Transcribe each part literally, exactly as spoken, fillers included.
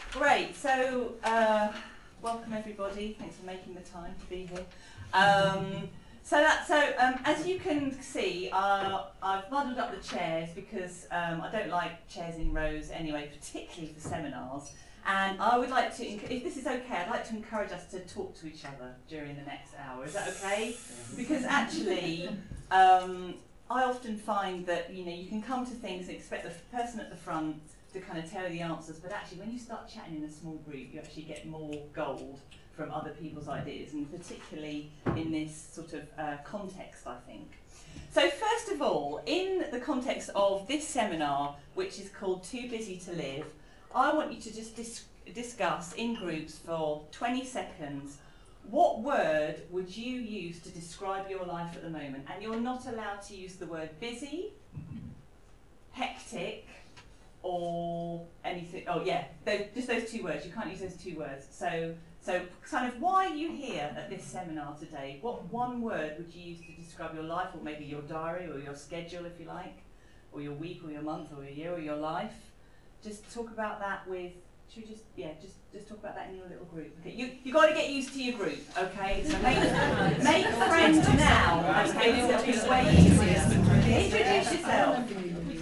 Great, so uh, welcome everybody. Thanks for making the time to be here. Um, so that, so um, as you can see, uh, I've muddled up the chairs because um, I don't like chairs in rows anyway, particularly for seminars. And I would like to, if this is okay, I'd like to encourage us to talk to each other during the next hour. Is that okay? Because actually, um, I often find that you know you can come to things and expect the person at the front to kind of tell you the answers, but actually when you start chatting in a small group, you actually get more gold from other people's ideas, and particularly in this sort of uh, context, I think. So first of all, in the context of this seminar, which is called Too Busy to Live, I want you to just dis discuss in groups for twenty seconds, what word would you use to describe your life at the moment? And you're not allowed to use the word busy, hectic, or anything. Oh yeah, those, just those two words. You can't use those two words. So, so kind of why are you here at this seminar today? What one word would you use to describe your life, or maybe your diary, or your schedule, if you like, or your week, or your month, or your year, or your life? Just talk about that with. Should we just yeah, just just talk about that in your little group. Okay, you you got to get used to your group. Okay, so make make friends now. Okay, this will be way easier. Introduce yourself.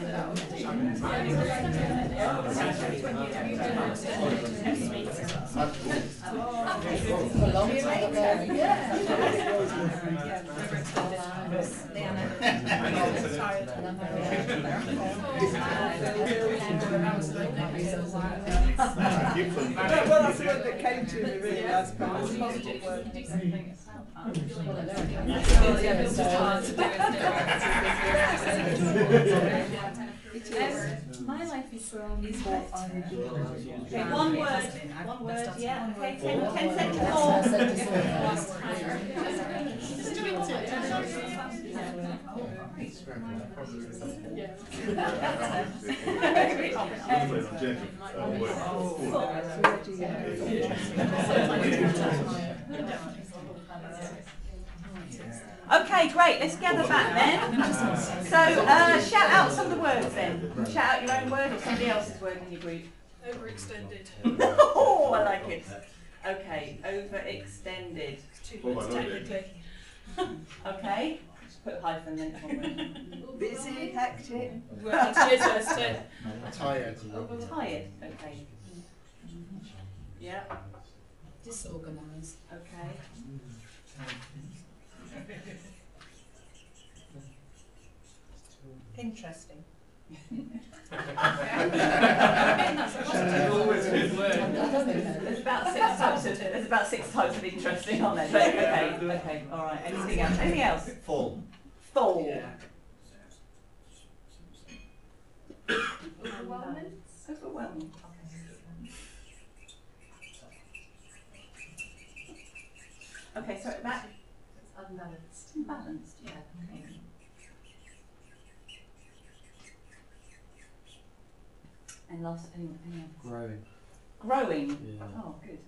Well, that's the word that came to me really as positive word. Um, my life is surrounded by okay, one word, one word, yeah, okay, ten, ten seconds more. Okay, great. Let's gather back then. So, uh, shout out some of the words then. Shout out your own word or somebody else's word in your group. Overextended. Oh, I like it. Okay, overextended. Two words technically. Okay, just put a hyphen then. Busy, hectic. Well, cheers first, too. Tired. Tired. Okay. Yeah. Disorganised. Okay. Interesting. There's about six types of there's about six types of interesting on there. But okay, okay, all right. Anything else? Anything else? Full. Full. Overwhelming. Overwhelming. Okay, so that Unbalanced. balanced. Yeah. Okay. And last, any, any else? Growing. Growing. Yeah. Oh, good.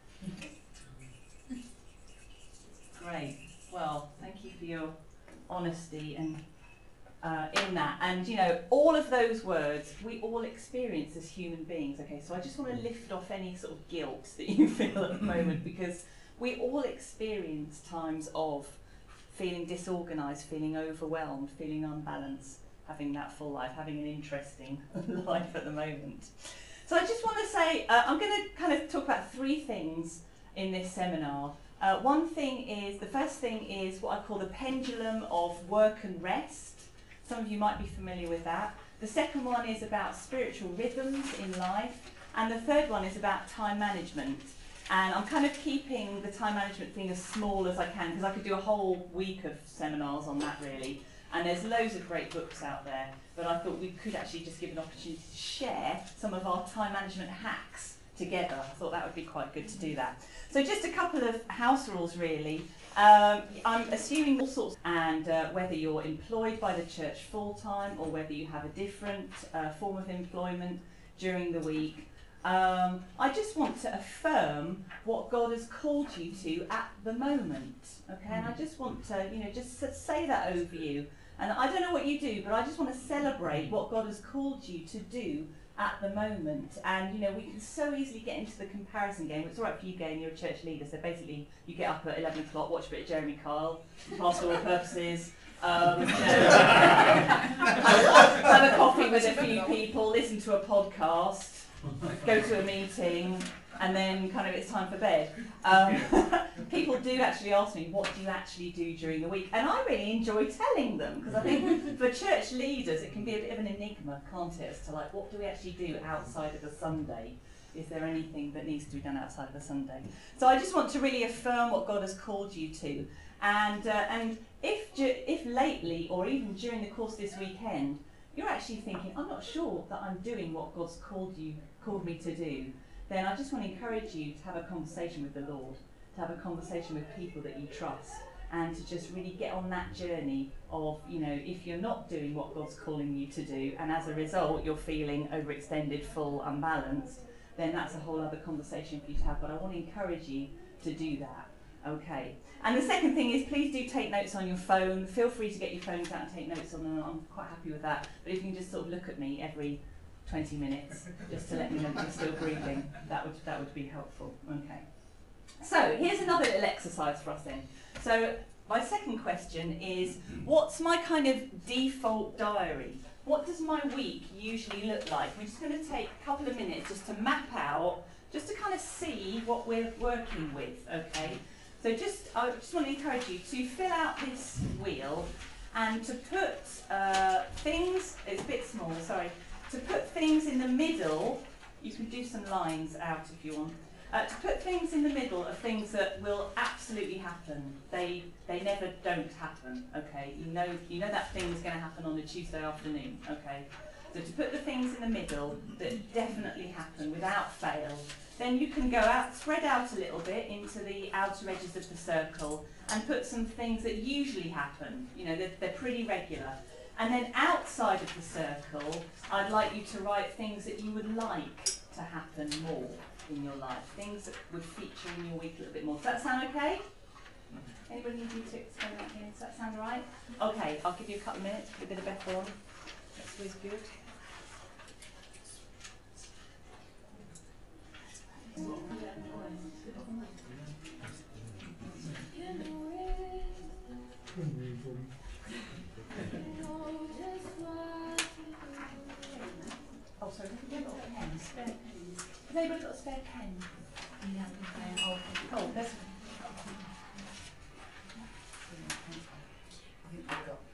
Great. Well, thank you for your honesty and uh, in that. And you know, all of those words we all experience as human beings. Okay, so I just want to lift off any sort of guilt that you feel at the moment, because we all experience times of feeling disorganised, feeling overwhelmed, feeling unbalanced, having that full life, having an interesting life at the moment. So I just want to say, uh, I'm going to kind of talk about three things in this seminar. Uh, one thing is, the first thing is what I call the pendulum of work and rest. Some of you might be familiar with that. The second one is about spiritual rhythms in life. And the third one is about time management. And I'm kind of keeping the time management thing as small as I can, because I could do a whole week of seminars on that really. And there's loads of great books out there, but I thought we could actually just give an opportunity to share some of our time management hacks together. I thought that would be quite good to do that. So just a couple of house rules really. Um, I'm assuming all sorts, and uh, whether you're employed by the church full-time or whether you have a different uh, form of employment during the week, Um, I just want to affirm what God has called you to at the moment, okay? And I just want to, you know, just say that over you. And I don't know what you do, but I just want to celebrate what God has called you to do at the moment. And you know, we can so easily get into the comparison game. It's all right for you, Gay, you're a church leader, so basically you get up at eleven o'clock, watch a bit of Jeremy Kyle, pastoral purposes, um, you know, have a coffee with a few people, listen to a podcast, go to a meeting, and then kind of it's time for bed. Um, people do actually ask me, what do you actually do during the week? And I really enjoy telling them, because I think for church leaders it can be a bit of an enigma, can't it, as to like, what do we actually do outside of a Sunday? Is there anything that needs to be done outside of a Sunday? So I just want to really affirm what God has called you to. And, uh, and if, ju- if lately, or even during the course of this weekend, you're actually thinking, I'm not sure that I'm doing what God's called you, called me to do, then I just want to encourage you to have a conversation with the Lord, to have a conversation with people that you trust, and to just really get on that journey of, you know, if you're not doing what God's calling you to do, and as a result you're feeling overextended, full, unbalanced, then that's a whole other conversation for you to have. But I want to encourage you to do that, okay? And the second thing is, please do take notes on your phone. Feel free to get your phones out and take notes on them. I'm quite happy with that. But if you can just sort of look at me every twenty minutes, just to let me know that you're still breathing, that would that would be helpful. Okay. So here's another little exercise for us then. So my second question is, what's my kind of default diary? What does my week usually look like? We're just going to take a couple of minutes just to map out, just to kind of see what we're working with, okay? So just, I just want to encourage you to fill out this wheel and to put uh, things, it's a bit small, sorry, to put things in the middle. You can do some lines out if you want. Uh, to put things in the middle of things that will absolutely happen. They they never don't happen, okay? You know you know that thing's going to happen on a Tuesday afternoon, okay? So to put the things in the middle that definitely happen without fail, then you can go out, spread out a little bit into the outer edges of the circle and put some things that usually happen. You know, they're, they're pretty regular. And then outside of the circle, I'd like you to write things that you would like to happen more in your life, things that would feature in your week a little bit more. Does that sound okay? Anybody need you to explain that here? Does that sound all right? Okay, I'll give you a couple of minutes, put a bit of Bethel on. That's always good. Oh, sorry, have you got a pen? Spare pen. Has anybody got a spare pen? Yeah. Oh, oh, there's. I think I've got.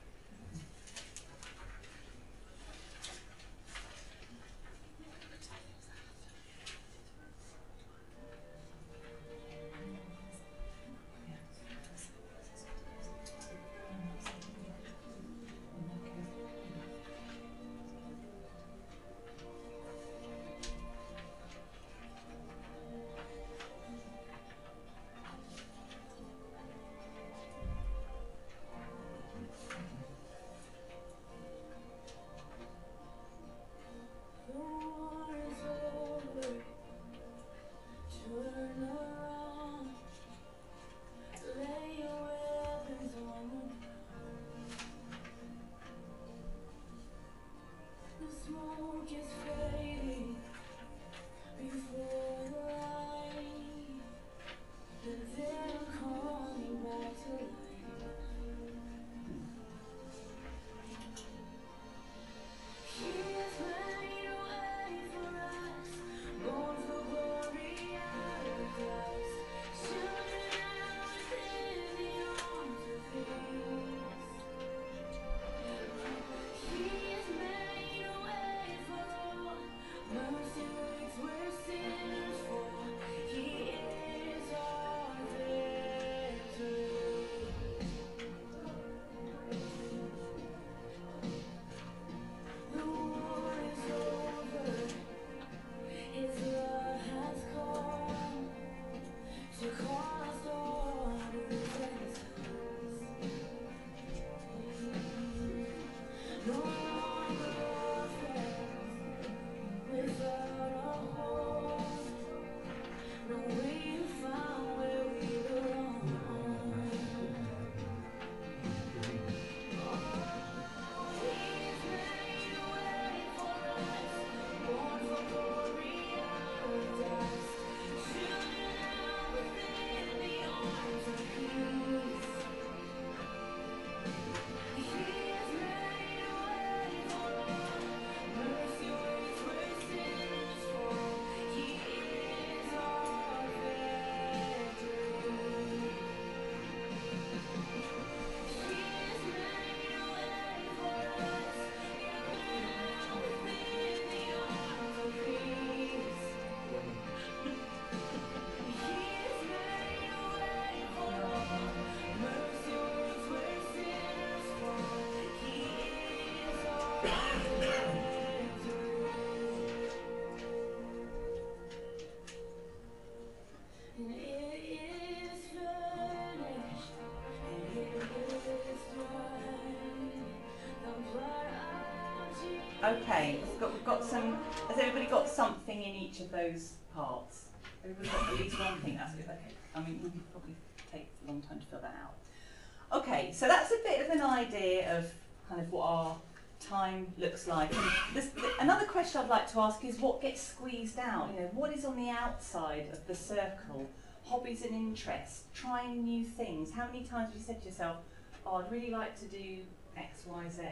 Okay, we've got, we've got some, has everybody got something in each of those parts? Everybody got at least one thing, that's good, okay. I mean, we could probably take a long time to fill that out. Okay, so that's a bit of an idea of kind of what our time looks like. And this, another question I'd like to ask is what gets squeezed out? You know, what is on the outside of the circle? Hobbies and interests, trying new things. How many times have you said to yourself, oh, I'd really like to do X, Y, Z?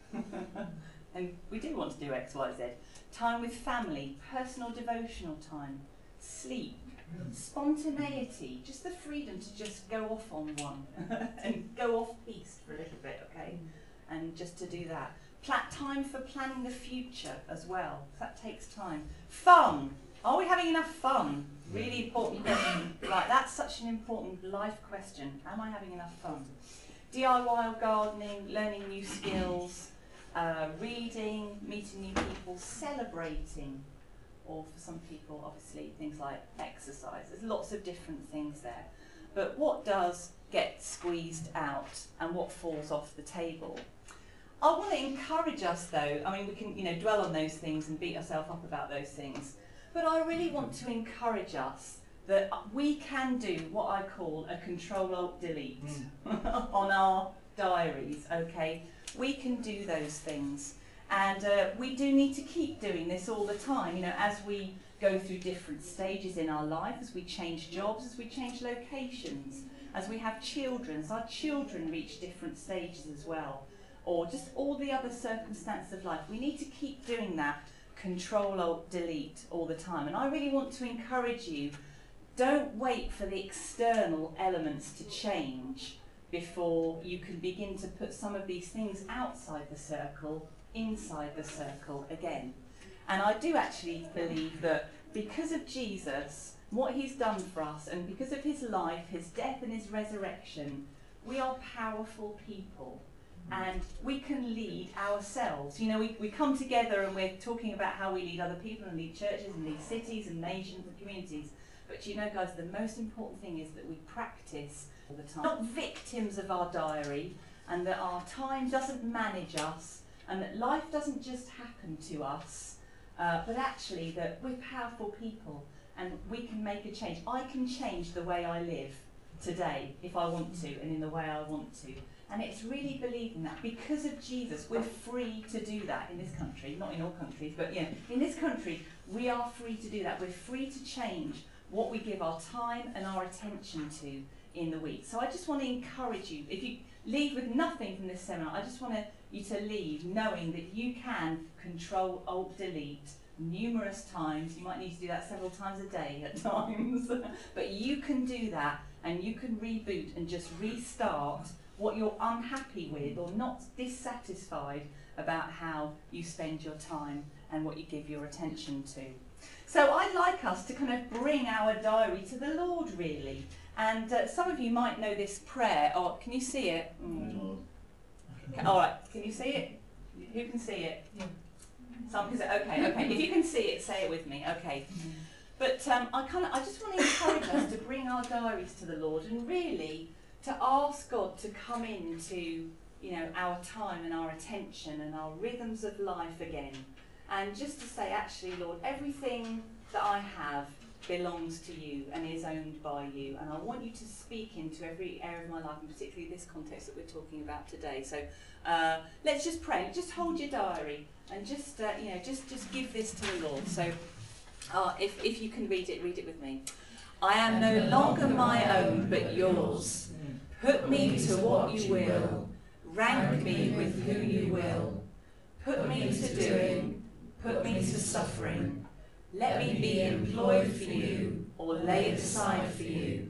And we do want to do X, Y, Z. Time with family, personal devotional time, sleep, spontaneity, just the freedom to just go off on one and go off piste for a little bit, okay? And just to do that. Pla- time for planning the future as well. That takes time. Fun. Are we having enough fun? Really important question. Like, that's such an important life question. Am I having enough fun? D I Y or gardening, learning new skills, uh, reading, meeting new people, celebrating, or for some people, obviously, things like exercise. There's lots of different things there. But what does get squeezed out and what falls off the table? I want to encourage us, though. I mean, we can, you know, dwell on those things and beat ourselves up about those things. But I really want to encourage us that we can do what I call a Control-Alt-Delete mm. on our diaries, okay? We can do those things. And uh, we do need to keep doing this all the time, you know, as we go through different stages in our life, as we change jobs, as we change locations, as we have children, as our children reach different stages as well, or just all the other circumstances of life. We need to keep doing that Control-Alt-Delete all the time. And I really want to encourage you, don't wait for the external elements to change before you can begin to put some of these things outside the circle, inside the circle again. And I do actually believe that because of Jesus, what he's done for us, and because of his life, his death and his resurrection, we are powerful people. And we can lead ourselves. You know, we, we come together and we're talking about how we lead other people and lead churches and lead cities and nations and communities. But you know, guys, the most important thing is that we practice all the time. Not victims of our diary, and that our time doesn't manage us, and that life doesn't just happen to us, uh, but actually that we're powerful people and we can make a change. I can change the way I live today if I want to, and in the way I want to. And it's really believing that because of Jesus, we're free to do that in this country. Not in all countries, but you know, in this country, we are free to do that. We're free to change what we give our time and our attention to in the week. So I just want to encourage you, if you leave with nothing from this seminar, I just want to, you to leave knowing that you can Control-Alt-Delete numerous times. You might need to do that several times a day at times. But you can do that, and you can reboot and just restart what you're unhappy with or not dissatisfied about how you spend your time and what you give your attention to. So I'd like us to kind of bring our diary to the Lord, really. And uh, some of you might know this prayer. Oh, can you see it? Mm. All right, can you see it? Who can see it? Yeah. Some, is it? Okay, okay. If you can see it, say it with me. Okay. But um, I kind of, I just want to encourage us to bring our diaries to the Lord and really to ask God to come into, you know, our time and our attention and our rhythms of life again. And just to say, actually, Lord, everything that I have belongs to you and is owned by you. And I want you to speak into every area of my life, and particularly this context that we're talking about today. So uh, let's just pray. Just hold your diary and just, uh, you know, just, just give this to the Lord. So uh, if, if you can read it, read it with me. I am no longer my own, but yours. Put me to what you will. Rank me with who you will. Put me to doing. Put me to suffering. Let me be employed for you, or laid aside for you,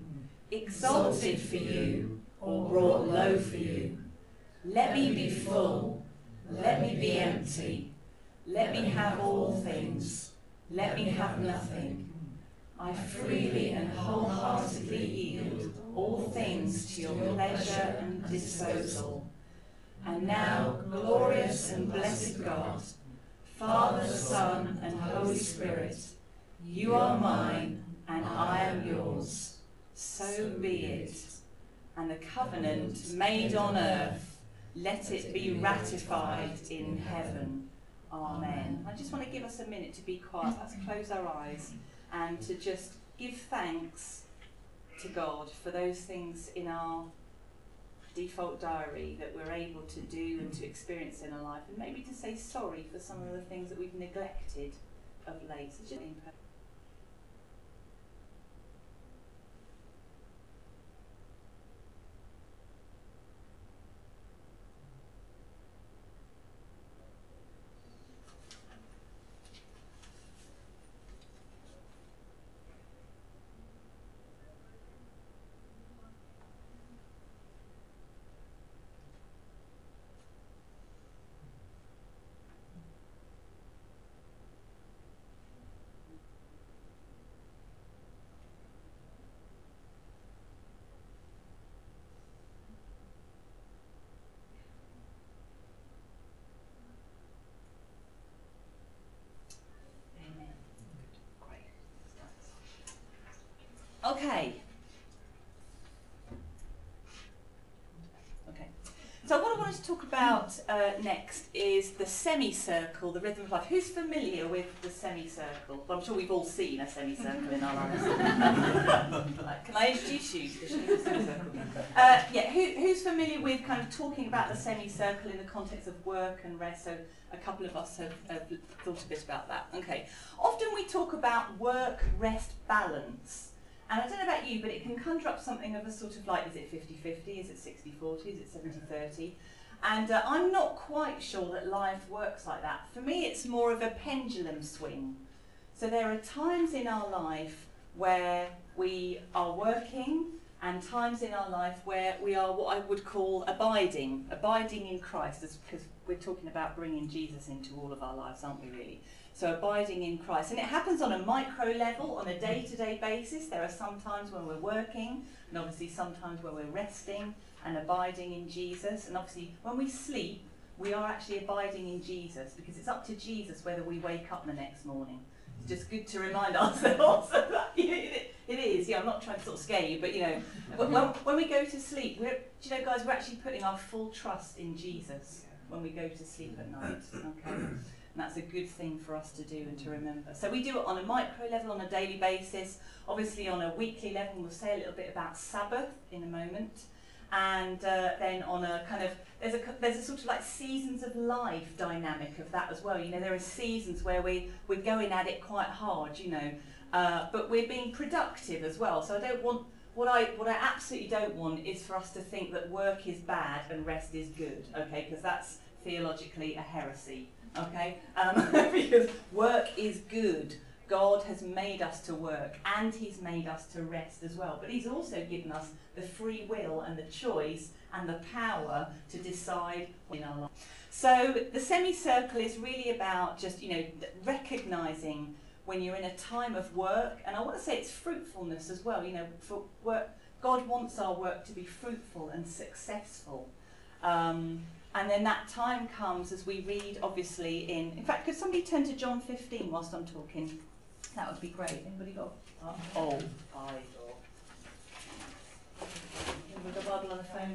exalted for you, or brought low for you. Let me be full. Let me be empty. Let me have all things. Let me have nothing. I freely and wholeheartedly yield all things to your pleasure and disposal. And now, glorious and blessed God, Father, Son, and Holy Spirit, you are mine, and I am yours. So be it. And the covenant made on earth, let it be ratified in heaven. Amen. I just want to give us a minute to be quiet. Let's close our eyes and to just give thanks to God for those things in our default diary that we're able to do and to experience in our life, and maybe to say sorry for some of the things that we've neglected of late. So just Okay. Okay. So what I wanted to talk about uh, next is the semicircle, the rhythm of life. Who's familiar with the semicircle? Well, I'm sure we've all seen a semicircle in our lives. Right, can I introduce you to the semicircle? Uh, yeah, who, who's familiar with kind of talking about the semicircle in the context of work and rest? So a couple of us have, have thought a bit about that. Okay. Often we talk about work-rest balance. And I don't know about you, but it can conjure up something of a sort of like, is it fifty fifty, is it sixty forty, is it seventy thirty? And uh, I'm not quite sure that life works like that. For me, it's more of a pendulum swing. So there are times in our life where we are working, and times in our life where we are what I would call abiding, abiding in Christ, because we're talking about bringing Jesus into all of our lives, aren't we really? So abiding in Christ. And it happens on a micro level, on a day-to-day basis. There are some times when we're working, and obviously sometimes when we're resting and abiding in Jesus. And obviously when we sleep, we are actually abiding in Jesus, because it's up to Jesus whether we wake up the next morning. It's just good to remind ourselves of that. It is, yeah, I'm not trying to sort of scare you, but you know, when, when we go to sleep, we're, do you know guys, we're actually putting our full trust in Jesus when we go to sleep at night, okay? And that's a good thing for us to do and to remember. So we do it on a micro level, on a daily basis. Obviously on a weekly level, we'll say a little bit about Sabbath in a moment. And uh, then on a kind of, there's a, there's a sort of like seasons of life dynamic of that as well. You know, there are seasons where we, we're going at it quite hard, you know, uh, but we're being productive as well. So I don't want, what I, what I absolutely don't want is for us to think that work is bad and rest is good, okay, because that's theologically a heresy. Okay, um, because work is good. God has made us to work, and He's made us to rest as well. But He's also given us the free will and the choice and the power to decide in our life. So the semicircle is really about just, you know, recognising when you're in a time of work, and I want to say it's fruitfulness as well. You know, for work, God wants our work to be fruitful and successful. Um, And then that time comes as we read, obviously, in... In fact, could somebody turn to John fifteen whilst I'm talking? That would be great. Anybody got... Oh, oh I got... Anybody got a Bible on the phone?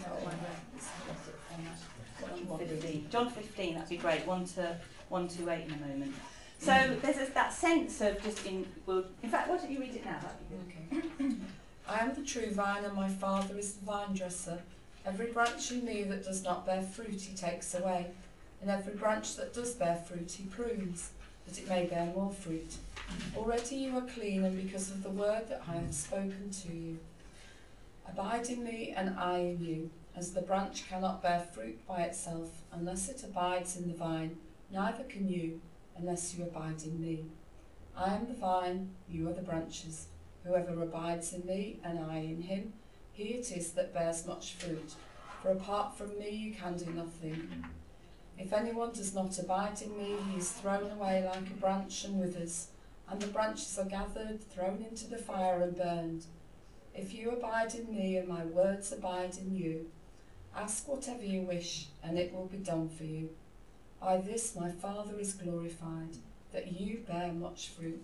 John fifteen. John fifteen, that'd be great. one to one to eight in a moment. So there's a, that sense of just... in. Well, in fact, why don't you read it now? That'd be good. Okay. I am the true vine, and my Father is the vine dresser. Every branch in me that does not bear fruit he takes away, and every branch that does bear fruit he prunes, that it may bear more fruit. Already you are clean, and because of the word that I have spoken to you. Abide in me, and I in you, as the branch cannot bear fruit by itself unless it abides in the vine, neither can you unless you abide in me. I am the vine, you are the branches. Whoever abides in me, and I in him, he it is that bears much fruit, for apart from me you can do nothing. If anyone does not abide in me, he is thrown away like a branch and withers, and the branches are gathered, thrown into the fire and burned. If you abide in me and my words abide in you, ask whatever you wish, and it will be done for you. By this my Father is glorified, that you bear much fruit,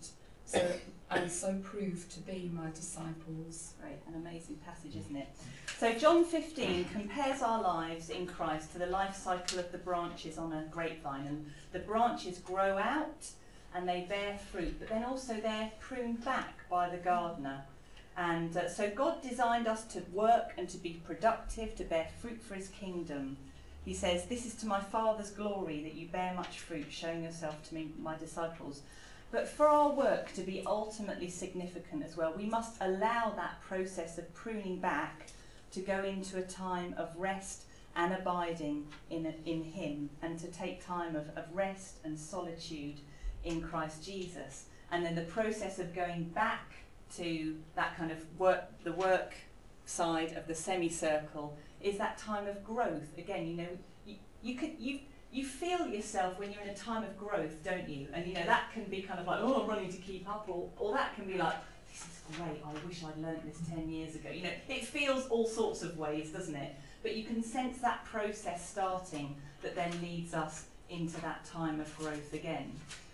so and so prove to be my disciples. Great, an amazing passage, isn't it? So John fifteen compares our lives in Christ to the life cycle of the branches on a grapevine. And the branches grow out and they bear fruit, but then also they're pruned back by the gardener. And uh, so God designed us to work and to be productive, to bear fruit for his kingdom. He says, "This is to my Father's glory, that you bear much fruit, showing yourself to me, my disciples." But for our work to be ultimately significant as well, we must allow that process of pruning back to go into a time of rest and abiding in, in him, and to take time of, of rest and solitude in Christ Jesus. And then the process of going back to that kind of work, the work side of the semicircle, is that time of growth. Again, you know, you, you could, you you feel yourself when you're in a time of growth, don't you? And you know, that can be kind of like, oh, I'm running to keep up, or, or that can be like, this is great, I wish I'd learnt this ten years ago. You know, it feels all sorts of ways, doesn't it? But you can sense that process starting that then leads us into that time of growth again.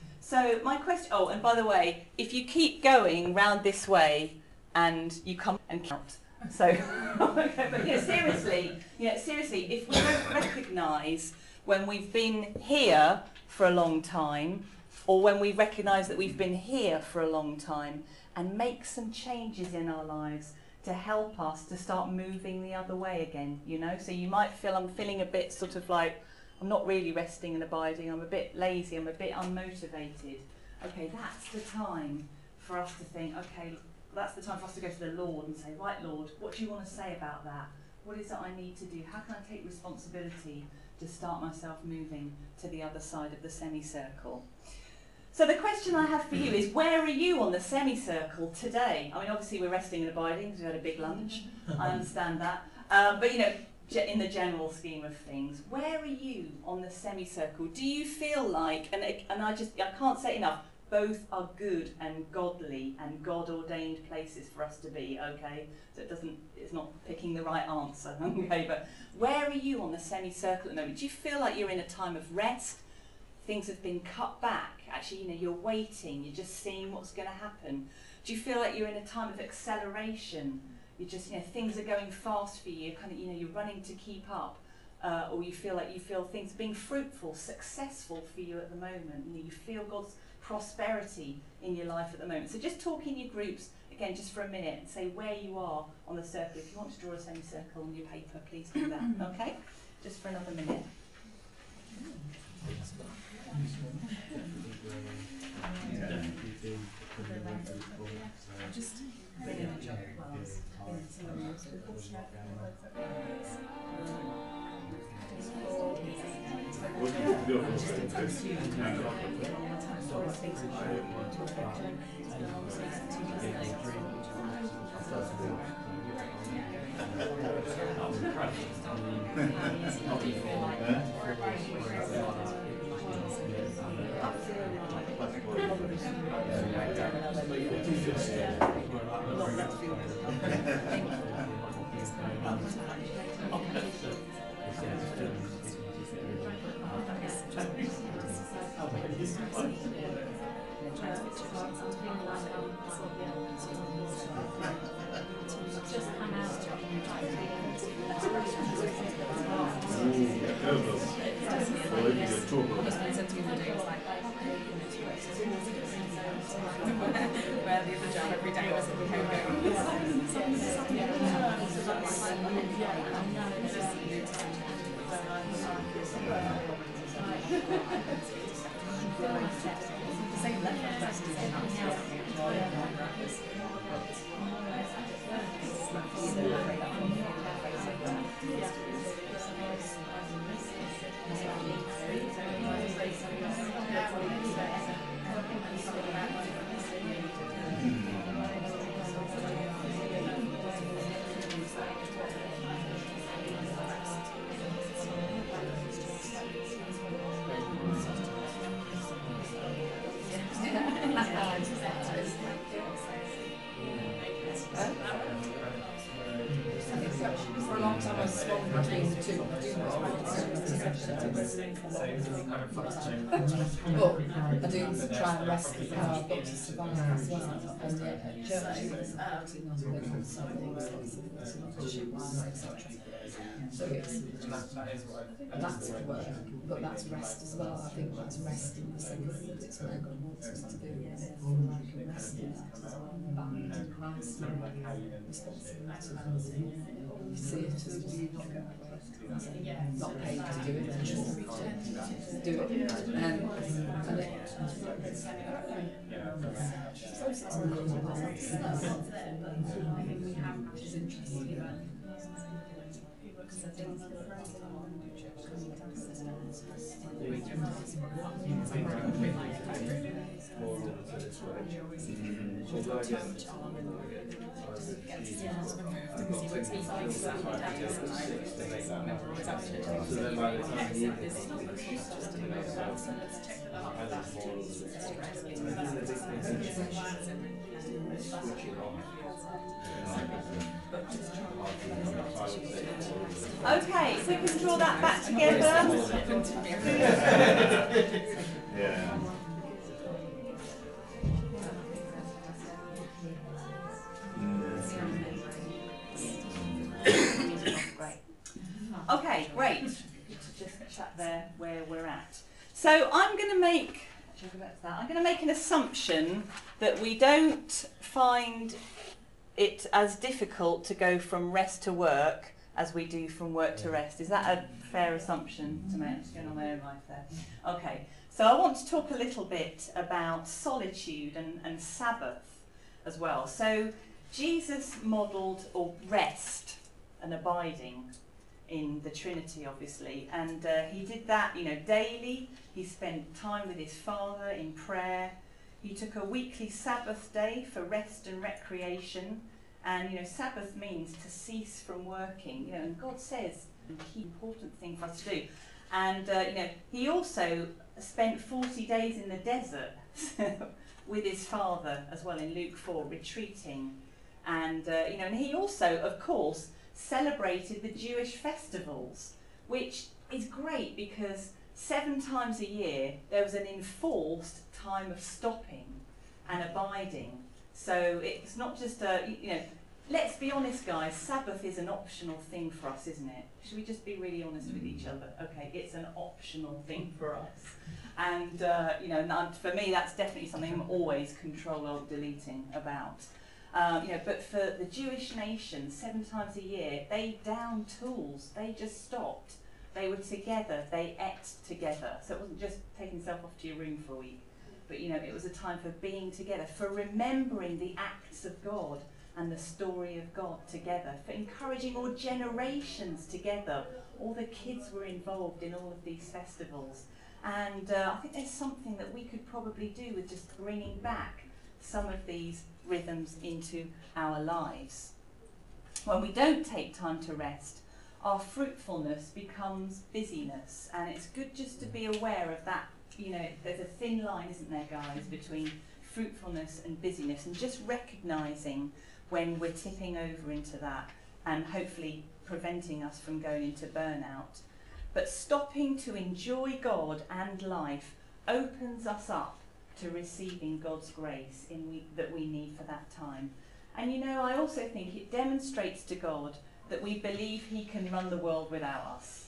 So my question, oh, and by the way, if you keep going round this way and you come and count. So, okay, but yeah, seriously, yeah, seriously, if we don't recognise when we've been here for a long time, or when we recognise that we've been here for a long time, and make some changes in our lives to help us to start moving the other way again, you know? So you might feel, I'm feeling a bit sort of like, I'm not really resting and abiding, I'm a bit lazy, I'm a bit unmotivated. Okay, that's the time for us to think, okay, that's the time for us to go to the Lord and say, right, Lord, what do you want to say about that? What is it I need to do? How can I take responsibility to start myself moving to the other side of the semicircle? So the question I have for you is, where are you on the semicircle today? I mean, obviously we're resting and abiding because we had a big lunch. I understand that. Um, but, you know, in the general scheme of things, where are you on the semicircle? Do you feel like, and, and I just, I can't say enough, both are good and godly and God-ordained places for us to be, okay? So it doesn't, it's not picking the right answer, okay? But where are you on the semicircle at the moment? Do you feel like you're in a time of rest? Things have been cut back. Actually, you know, you're waiting, you're just seeing what's going to happen. Do you feel like you're in a time of acceleration? You just, you know, things are going fast for you. You're kind of, you know, you're running to keep up, uh, or you feel like you feel things being fruitful, successful for you at the moment. You know, you feel God's prosperity in your life at the moment. So just talk in your groups again, just for a minute, and say where you are on the circle. If you want to draw a semicircle on your paper, please do that. Okay, just for another minute. Just wear the other job every day or something. time I swung between the two, I do most but I do try and rest with how I've got to survive as well. And yet at church, it's absolutely not a bit of something, lots of shit, et cetera. So it's, that's work, but that's rest as well. I think that's rest in the sense that it's where God wants us to be. I can rest in that as well. Bound in Christ, responsibility. You see it as not paid to do it, just do it. Um, and it, which is interesting. Okay, so we can draw that back together. Yeah. Great. Okay, great. Just chat there where we're at. So I'm going to make. Actually, I'll go back to that. I'm going to make an assumption that we don't find it as difficult to go from rest to work as we do from work to rest. Is that a fair assumption to make? I'm just going on my own life there. Okay, so I want to talk a little bit about solitude and, and Sabbath as well. So Jesus modelled or rest and abiding in the Trinity, obviously, and uh, he did that, you know, daily. He spent time with his Father in prayer. He took a weekly Sabbath day for rest and recreation. And, you know, Sabbath means to cease from working, you know, and God says a key important thing for us to do. And, uh, you know, he also spent forty days in the desert with his Father as well in Luke four, retreating. And, uh, you know, and he also, of course, celebrated the Jewish festivals, which is great because seven times a year there was an enforced time of stopping and abiding. So it's not just a, you know, let's be honest guys, Sabbath is an optional thing for us, isn't it? Should we just be really honest with each other? Okay, it's an optional thing for us. And, uh, you know, and for me that's definitely something I'm always control alt deleting about. Um, you know, but for the Jewish nation, seven times a year, they downed tools, they just stopped. They were together, they ate together. So it wasn't just taking yourself off to your room for a week. But, you know, it was a time for being together, for remembering the acts of God and the story of God together, for encouraging all generations together. All the kids were involved in all of these festivals. And uh, I think there's something that we could probably do with just bringing back some of these rhythms into our lives. When we don't take time to rest, our fruitfulness becomes busyness. And it's good just to be aware of that. You know, there's a thin line, isn't there, guys, between fruitfulness and busyness, and just recognising when we're tipping over into that and hopefully preventing us from going into burnout. But stopping to enjoy God and life opens us up to receiving God's grace in we, that we need for that time. And you know, I also think it demonstrates to God that we believe he can run the world without us.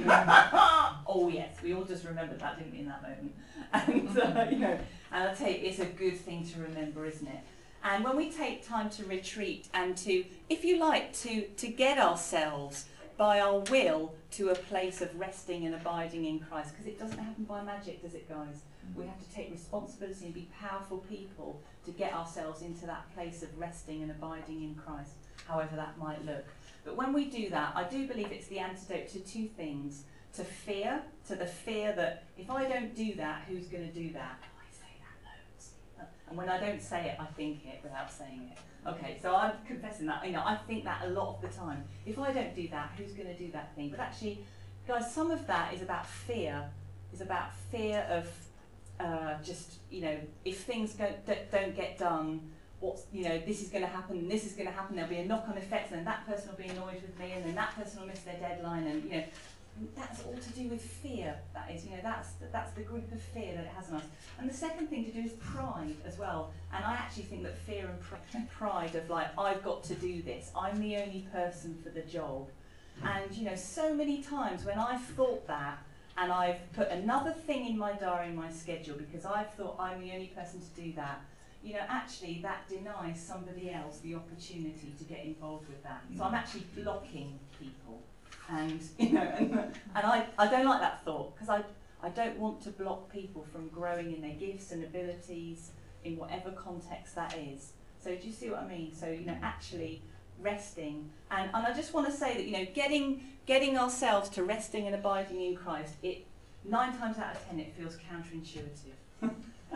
Oh yes, we all just remembered that, didn't we, in that moment? And uh, you know, and I'll tell you, it's a good thing to remember, isn't it? And when we take time to retreat and to, if you like, to to get ourselves by our will to a place of resting and abiding in Christ, because it doesn't happen by magic, does it, guys? We have to take responsibility and be powerful people to get ourselves into that place of resting and abiding in Christ, however that might look. But when we do that, I do believe it's the antidote to two things. To fear, to the fear that if I don't do that, who's going to do that? Oh, I say that loads. And when I don't say it, I think it without saying it. Okay, so I'm confessing that. You know, I think that a lot of the time. If I don't do that, who's going to do that thing? But actually, guys, some of that is about fear. Is about fear of uh, just, you know, if things go, don't get done, what's, you know, this is going to happen, and this is going to happen, there'll be a knock-on effect, and then that person will be annoyed with me, and then that person will miss their deadline, and, you know, that's all to do with fear, that is, you know, that's, that's the grip of fear that it has on us. And the second thing to do is pride as well. And I actually think that fear and pr- pride of like, I've got to do this, I'm the only person for the job. And, you know, so many times when I've thought that, and I've put another thing in my diary, in my schedule, because I've thought I'm the only person to do that, you know, actually that denies somebody else the opportunity to get involved with that. So I'm actually blocking people. And, you know, and, and I, I don't like that thought, because I, I don't want to block people from growing in their gifts and abilities in whatever context that is. So do you see what I mean? So, you know, actually resting. And, and I just want to say that, you know, getting, getting ourselves to resting and abiding in Christ, it nine times out of ten it feels counterintuitive.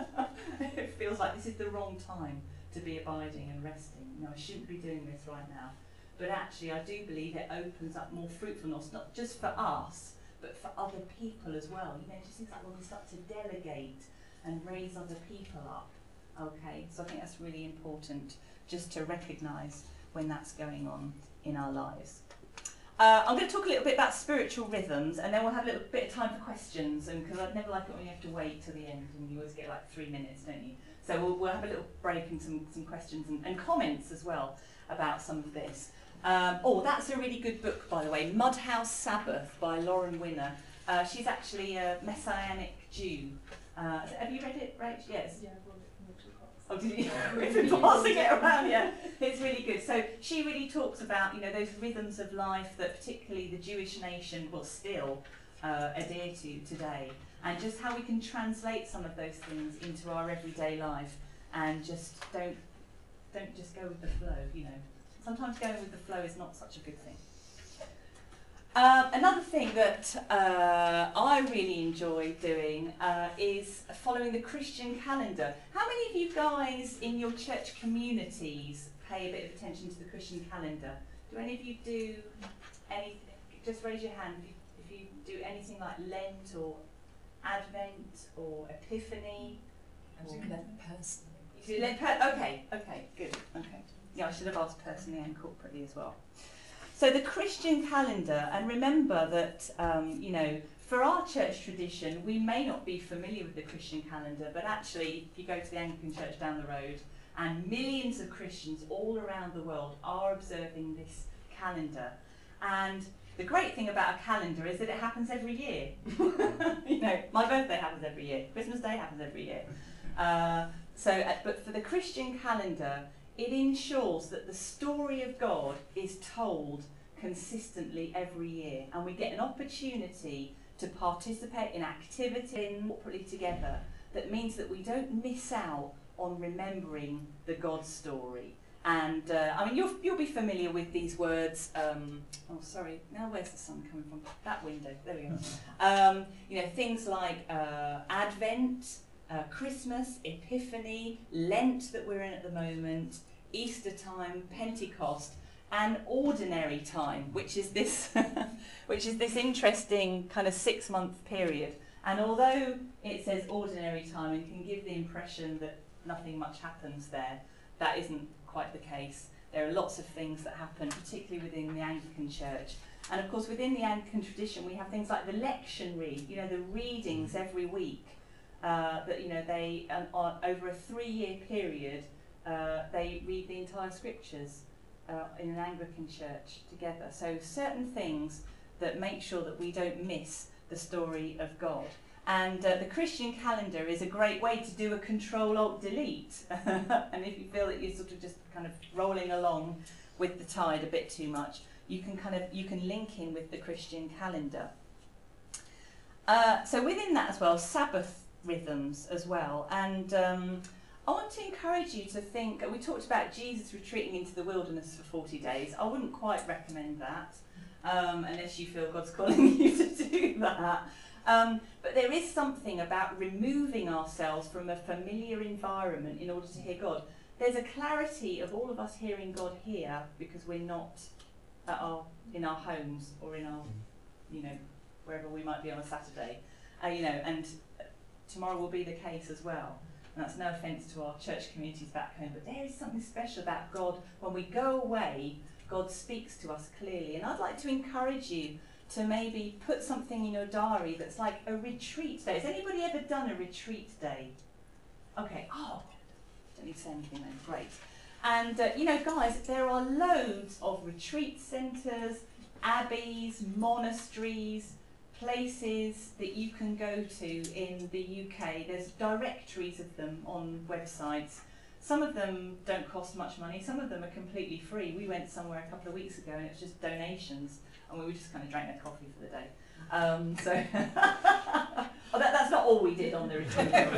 It feels like this is the wrong time to be abiding and resting. You know, I shouldn't be doing this right now. But actually, I do believe it opens up more fruitfulness, not just for us, but for other people as well. You know, it just seems like when we start to delegate and raise other people up. Okay, so I think that's really important, just to recognise when that's going on in our lives. Uh, I'm going to talk a little bit about spiritual rhythms, and then we'll have a little bit of time for questions, and because I'd never like it when you have to wait till the end, and you always get like three minutes, don't you? So we'll, we'll have a little break and some, some questions and, and comments as well about some of this. Um, oh, that's a really good book, by the way, Mudhouse Sabbath by Lauren Winner. Uh, she's actually a Messianic Jew. Uh, have you read it, Rach? Yes. Yeah, I've got it from the two parts. Oh, did you? We've been passing it around, yeah. It's really good. So she really talks about, you know, those rhythms of life that particularly the Jewish nation will still uh, adhere to today, and just how we can translate some of those things into our everyday life, and just don't don't just go with the flow, you know. Sometimes going with the flow is not such a good thing. Um, another thing that uh, I really enjoy doing uh, is following the Christian calendar. How many of you guys in your church communities pay a bit of attention to the Christian calendar? Do any of you do anything? Just raise your hand if you, if you do anything like Lent or Advent or Epiphany. I do Lent personally. You do Lent per- okay, okay, good, okay. Yeah, I should have asked personally and corporately as well. So the Christian calendar, and remember that, um, you know, for our church tradition, we may not be familiar with the Christian calendar, but actually, if you go to the Anglican church down the road, and millions of Christians all around the world are observing this calendar. And the great thing about a calendar is that it happens every year. You know, my birthday happens every year, Christmas Day happens every year. Uh, so, uh, but for the Christian calendar, it ensures that the story of God is told consistently every year, and we get an opportunity to participate in activity corporately together that means that we don't miss out on remembering the God story. And uh, I mean, you'll, you'll be familiar with these words. Um, oh, sorry, now where's the sun coming from? That window, there we go. Um, you know, things like uh, Advent, Uh, Christmas, Epiphany, Lent that we're in at the moment, Easter time, Pentecost, and ordinary time, which is this, which is this interesting kind of six-month period. And although it says ordinary time and can give the impression that nothing much happens there, that isn't quite the case. There are lots of things that happen, particularly within the Anglican Church. And of course, within the Anglican tradition, we have things like the lectionary, you know, the readings every week. Uh, that, you know, they, um, are, over a three-year period, uh, they read the entire scriptures uh, in an Anglican church together. So certain things that make sure that we don't miss the story of God. And uh, the Christian calendar is a great way to do a Control-Alt-Delete. And if you feel that you're sort of just kind of rolling along with the tide a bit too much, you can kind of, you can link in with the Christian calendar. Uh, so within that as well, Sabbath rhythms as well, and um, I want to encourage you to think, we talked about Jesus retreating into the wilderness for forty days. I wouldn't quite recommend that um, unless you feel God's calling you to do that, um, but there is something about removing ourselves from a familiar environment in order to hear God. There's a clarity of all of us hearing God here because we're not at our, in our homes or in our, you know, wherever we might be on a Saturday, uh, you know, and tomorrow will be the case as well. And that's no offence to our church communities back home, but there is something special about God. When we go away, God speaks to us clearly. And I'd like to encourage you to maybe put something in your diary that's like a retreat day. Has anybody ever done a retreat day? Okay, oh, don't need to say anything then, great. And, uh, you know, guys, there are loads of retreat centres, abbeys, monasteries, places that you can go to in the U K. There's directories of them on websites. Some of them don't cost much money, some of them are completely free. We went somewhere a couple of weeks ago and it was just donations, and we just kind of drank their coffee for the day. Um, so, oh, that, that's not all we did on the retreat. but,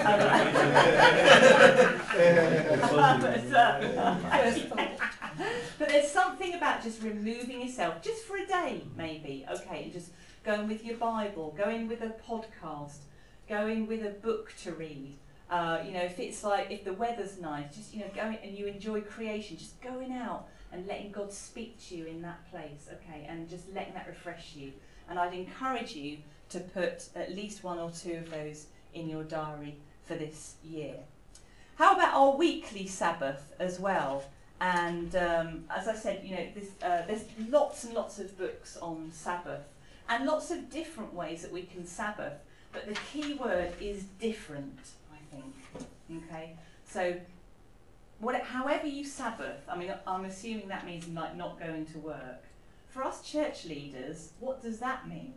uh, but there's something about just removing yourself, just for a day maybe, okay, and just going with your Bible, going with a podcast, going with a book to read. Uh, you know, if it's like, if the weather's nice, just, you know, going and you enjoy creation, just going out and letting God speak to you in that place, okay, and just letting that refresh you. And I'd encourage you to put at least one or two of those in your diary for this year. How about our weekly Sabbath as well? And um, as I said, you know, this, uh, there's lots and lots of books on Sabbath and lots of different ways that we can Sabbath. But the key word is different, I think. Okay, so what, however you Sabbath, I mean, I'm assuming that means like not going to work. For us church leaders, what does that mean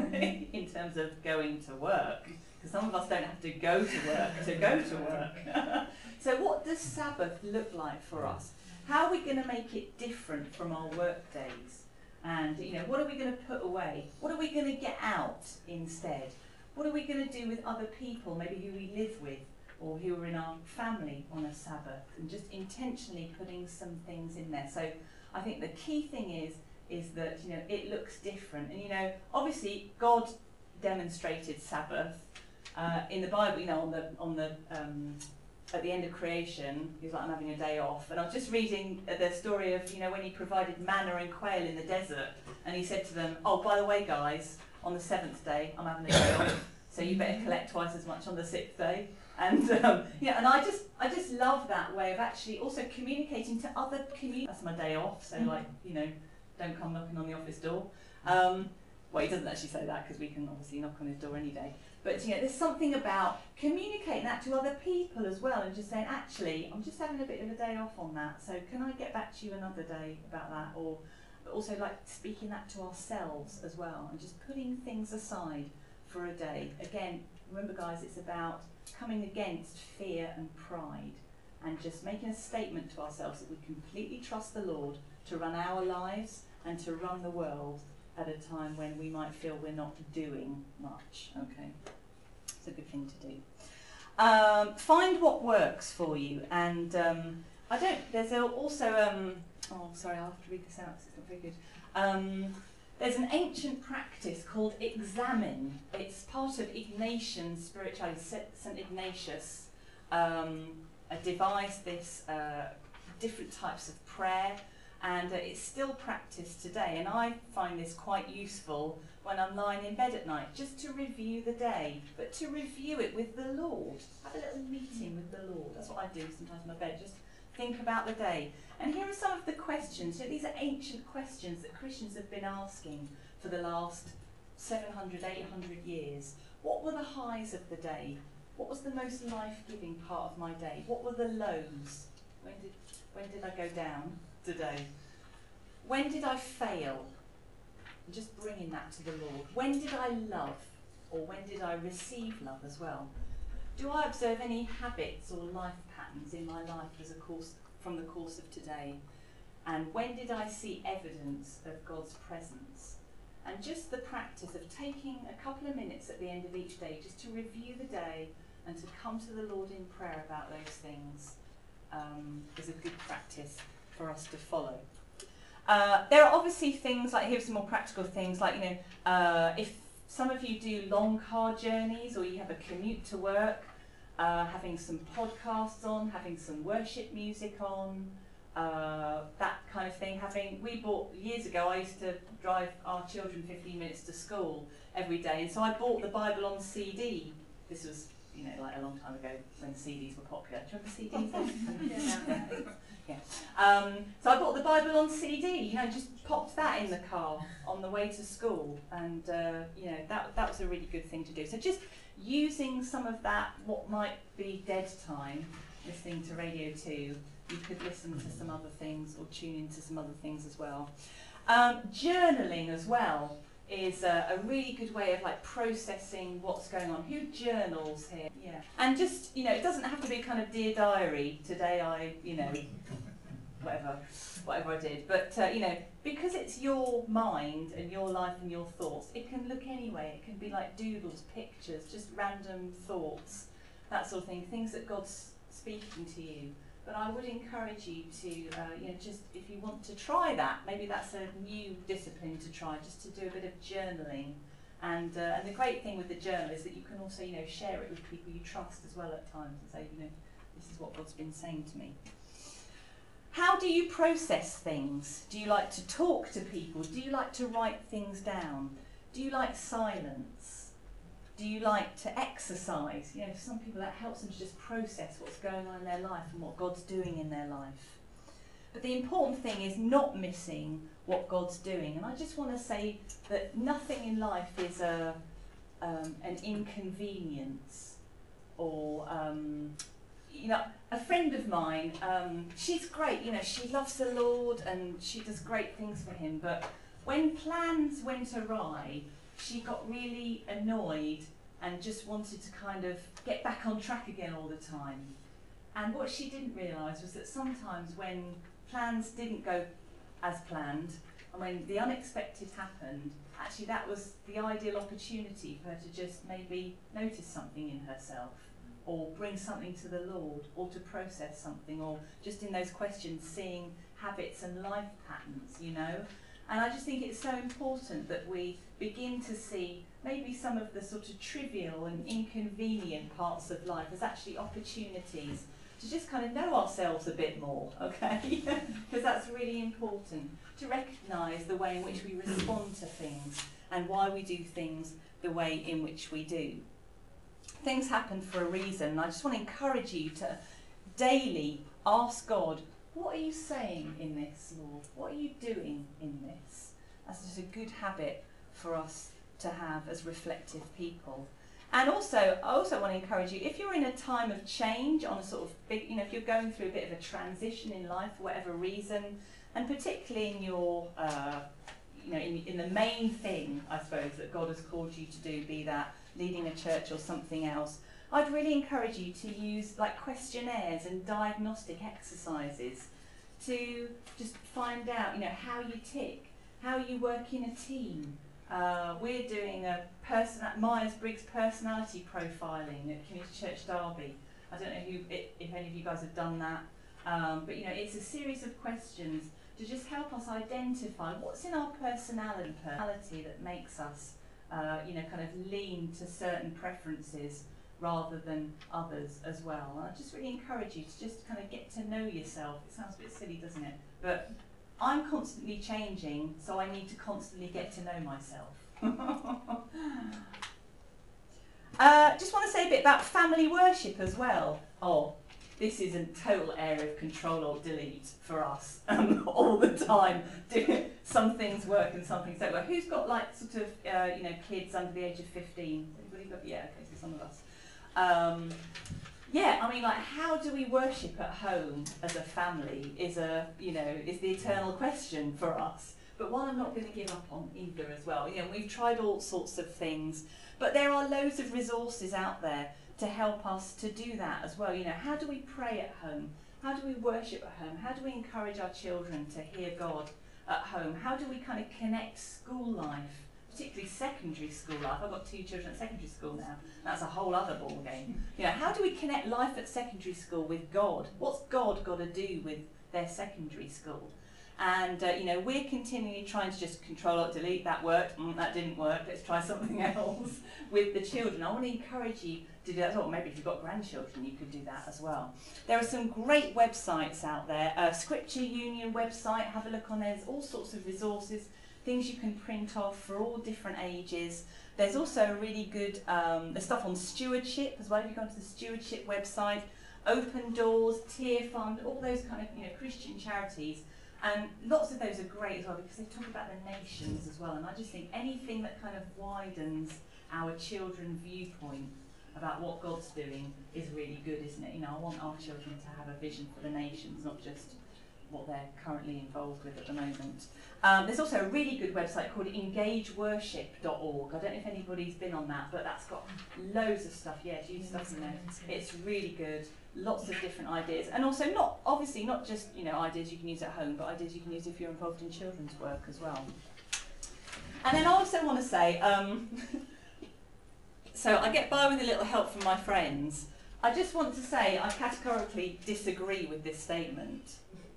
in terms of going to work? Because some of us don't have to go to work to go to work. So what does Sabbath look like for us? How are we going to make it different from our work days? And, you know, what are we going to put away? What are we going to get out instead? What are we going to do with other people, maybe who we live with or who are in our family on a Sabbath? And just intentionally putting some things in there. So I think the key thing is, is that, you know, it looks different. And, you know, obviously God demonstrated Sabbath uh, in the Bible, you know, on the, on the um, at the end of creation. He was like, I'm having a day off. And I was just reading the story of, you know, when he provided manna and quail in the desert. And he said to them, oh, by the way, guys, on the seventh day, I'm having a day off. So you better collect twice as much on the sixth day. And um, yeah, and I just I just love that way of actually also communicating to other communities. That's my day off, so like, you know, don't come knocking on the office door. Um, well, he doesn't actually say that because we can obviously knock on his door any day. But you know, there's something about communicating that to other people as well, and just saying, actually, I'm just having a bit of a day off on that. So can I get back to you another day about that? Or but also like speaking that to ourselves as well, and just putting things aside for a day. Again, remember, guys, it's about coming against fear and pride, and just making a statement to ourselves that we completely trust the Lord to run our lives and to run the world at a time when we might feel we're not doing much. Okay, it's a good thing to do. Um, find what works for you, and um, I don't. There's also um, oh, sorry, I'll have to read this out because it's not very good. Um, there's an ancient practice called examine. It's part of Ignatian spirituality. Saint Ignatius um, uh, devised this uh, different types of prayer. And uh, it's still practiced today, and I find this quite useful when I'm lying in bed at night, just to review the day, but to review it with the Lord. Have a little meeting with the Lord. That's what I do sometimes in my bed, just think about the day. And here are some of the questions. You know, these are ancient questions that Christians have been asking for the last seven hundred, eight hundred years. What were the highs of the day? What was the most life-giving part of my day? What were the lows? When did, when did I go down today? When did I fail? Just bringing that to the Lord. When did I love? Or when did I receive love as well? Do I observe any habits or life patterns in my life as a course from the course of today? And when did I see evidence of God's presence? And just the practice of taking a couple of minutes at the end of each day just to review the day and to come to the Lord in prayer about those things um, is a good practice for us to follow. Uh, there are obviously things like, here's some more practical things, like, you know, uh, if some of you do long car journeys or you have a commute to work, uh, having some podcasts on, having some worship music on, uh, that kind of thing. Having, we bought, years ago, I used to drive our children fifteen minutes to school every day, and so I bought the Bible on C D. This was you know, like a long time ago when C Ds were popular. Do you remember C Ds? Yeah. Yeah. Um, so I bought the Bible on C D, you know, just popped that in the car on the way to school, and uh, you know, that that was a really good thing to do. So just using some of that, what might be dead time, listening to Radio two, you could listen to some other things or tune into some other things as well. Um, journaling as well is a, a really good way of like processing what's going on. Who journals here? Yeah. And just, you know, it doesn't have to be kind of Dear Diary, today I, you know, whatever, whatever I did. But, uh, you know, because it's your mind and your life and your thoughts, it can look anyway. It can be like doodles, pictures, just random thoughts, that sort of thing, things that God's speaking to you. But I would encourage you to, uh, you know, just if you want to try that, maybe that's a new discipline to try, just to do a bit of journaling. And uh, and the great thing with the journal is that you can also, you know, share it with people you trust as well at times and say, you know, this is what God's been saying to me. How do you process things? Do you like to talk to people? Do you like to write things down? Do you like silence? Do you like to exercise? You know, for some people that helps them to just process what's going on in their life and what God's doing in their life. But the important thing is not missing what God's doing. And I just want to say that nothing in life is a, um, an inconvenience or, um, you know, a friend of mine, um, she's great, you know, she loves the Lord and she does great things for him. But when plans went awry, she got really annoyed and just wanted to kind of get back on track again all the time. And what she didn't realise was that sometimes when plans didn't go as planned and when the unexpected happened, actually that was the ideal opportunity for her to just maybe notice something in herself or bring something to the Lord or to process something, or just in those questions seeing habits and life patterns, you know. And I just think it's so important that we begin to see maybe some of the sort of trivial and inconvenient parts of life as actually opportunities to just kind of know ourselves a bit more, okay? Because that's really important, to recognise the way in which we respond to things and why we do things the way in which we do. Things happen for a reason. I just want to encourage you to daily ask God, what are you saying in this, Lord? What are you doing in this? That's just a good habit for us to have as reflective people. And also, I also want to encourage you, if you're in a time of change, on a sort of big, you know, if you're going through a bit of a transition in life for whatever reason, and particularly in your, uh, you know, in, in the main thing, I suppose, that God has called you to do, be that leading a church or something else, I'd really encourage you to use like questionnaires and diagnostic exercises to just find out, you know, how you tick, how you work in a team. Uh, we're doing a person Myers-Briggs personality profiling at Community Church Derby. I don't know who, if any of you guys have done that, um, but you know, it's a series of questions to just help us identify what's in our personality, personality that makes us, uh, you know, kind of lean to certain preferences rather than others as well. And I just really encourage you to just kind of get to know yourself. It sounds a bit silly, doesn't it? But I'm constantly changing, so I need to constantly get to know myself. uh, just want to say a bit about family worship as well. Oh, this is a total area of control or delete for us um, all the time. Some things work and some things don't work. Who's got like sort of uh, you know, kids under the age of fifteen? Anybody got? Yeah, okay, so some of us. Um, yeah, I mean, like, how do we worship at home as a family is a, you know, is the eternal question for us. But one I'm not going to give up on either as well. You know, we've tried all sorts of things, but there are loads of resources out there to help us to do that as well. You know, how do we pray at home? How do we worship at home? How do we encourage our children to hear God at home? How do we kind of connect school life, particularly secondary school life? I've got two children at secondary school now. That's a whole other ball game. You know, how do we connect life at secondary school with God? What's God got to do with their secondary school? And, uh, you know, we're continually trying to just control it, delete, that worked, mm, that didn't work, let's try something else with the children. I want to encourage you to do that as well. Maybe if you've got grandchildren, you could do that as well. There are some great websites out there. Uh, Scripture Union website, have a look on there. There's all sorts of resources things you can print off for all different ages. There's also a really good, um, there's stuff on stewardship as well. If you go onto the stewardship website, Open Doors, Tear Fund, all those kind of, you know, Christian charities. And lots of those are great as well because they talk about the nations as well. And I just think anything that kind of widens our children's viewpoint about what God's doing is really good, isn't it? You know, I want our children to have a vision for the nations, not just what they're currently involved with at the moment. Um, there's also a really good website called engage worship dot org. I don't know if anybody's been on that, but that's got loads of stuff. Yeah, use stuff in there. It's really good. Lots of different ideas, and also not obviously not just, you know, ideas you can use at home, but ideas you can use if you're involved in children's work as well. And then I also want to say, um, so I get by with a little help from my friends. I just want to say I categorically disagree with this statement.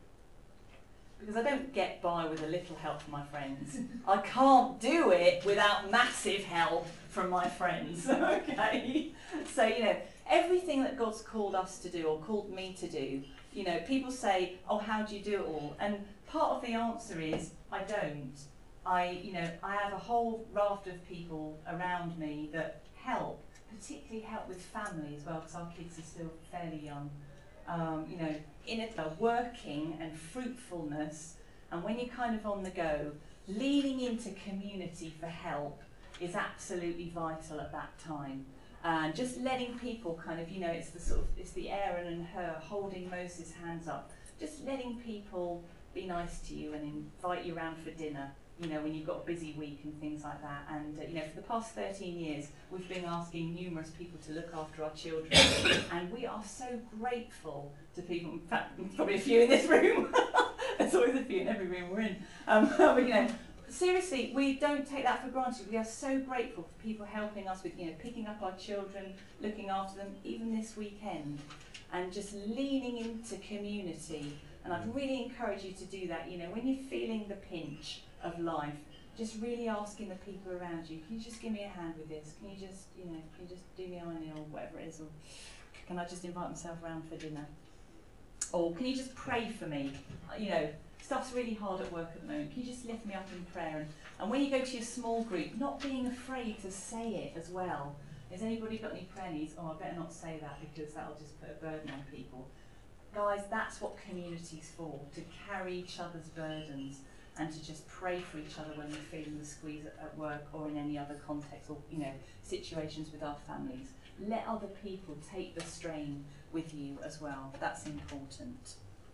Because I don't get by with a little help from my friends. I can't do it without massive help from my friends, okay? So, you know, everything that God's called us to do or called me to do, you know, people say, oh, how do you do it all? And part of the answer is, I don't. I, you know, I have a whole raft of people around me that help, particularly help with family as well, because our kids are still fairly young. Um, you know, in it, uh, working and fruitfulness, and when you're kind of on the go, leaning into community for help is absolutely vital at that time. And just letting people kind of, you know, it's the sort of, it's the Aaron and her holding Moses' hands up, just letting people be nice to you and invite you around for dinner, you know, when you've got a busy week and things like that. And, uh, you know, for the past thirteen years, we've been asking numerous people to look after our children. And we are so grateful to people. In fact, there's probably a few in this room. There's always a few in every room we're in. Um, but, you know, seriously, we don't take that for granted. We are so grateful for people helping us with, you know, picking up our children, looking after them, even this weekend. And just leaning into community. And I'd really encourage you to do that, you know, when you're feeling the pinch of life, just really asking the people around you, can you just give me a hand with this? Can you just, you know, can you just do me ironing or whatever it is? Or can I just invite myself around for dinner? Or can you just pray for me? You know, stuff's really hard at work at the moment. Can you just lift me up in prayer? And, and when you go to your small group, not being afraid to say it as well. Has anybody got any prayer needs? Oh, I better not say that because that'll just put a burden on people. Guys, that's what community's for, to carry each other's burdens and to just pray for each other when we're feeling the squeeze at, at work or in any other context or, you know, situations with our families. Let other people take the strain with you as well. That's important.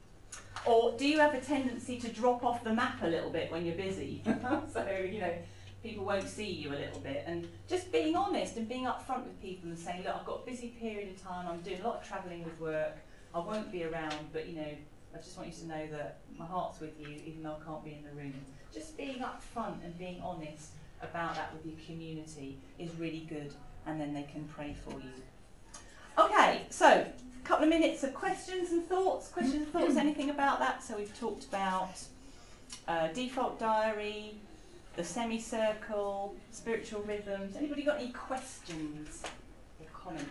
Or do you have a tendency to drop off the map a little bit when you're busy? So, you know, people won't see you a little bit. And just being honest and being upfront with people and saying, look, I've got a busy period of time, I'm doing a lot of travelling with work, I won't be around, but, you know, I just want you to know that my heart's with you, even though I can't be in the room. Just being upfront and being honest about that with your community is really good, and then they can pray for you. Okay, so a couple of minutes of questions and thoughts. Questions and thoughts, anything about that? So we've talked about uh, default diary, the semicircle, spiritual rhythms. Anybody got any questions or comments?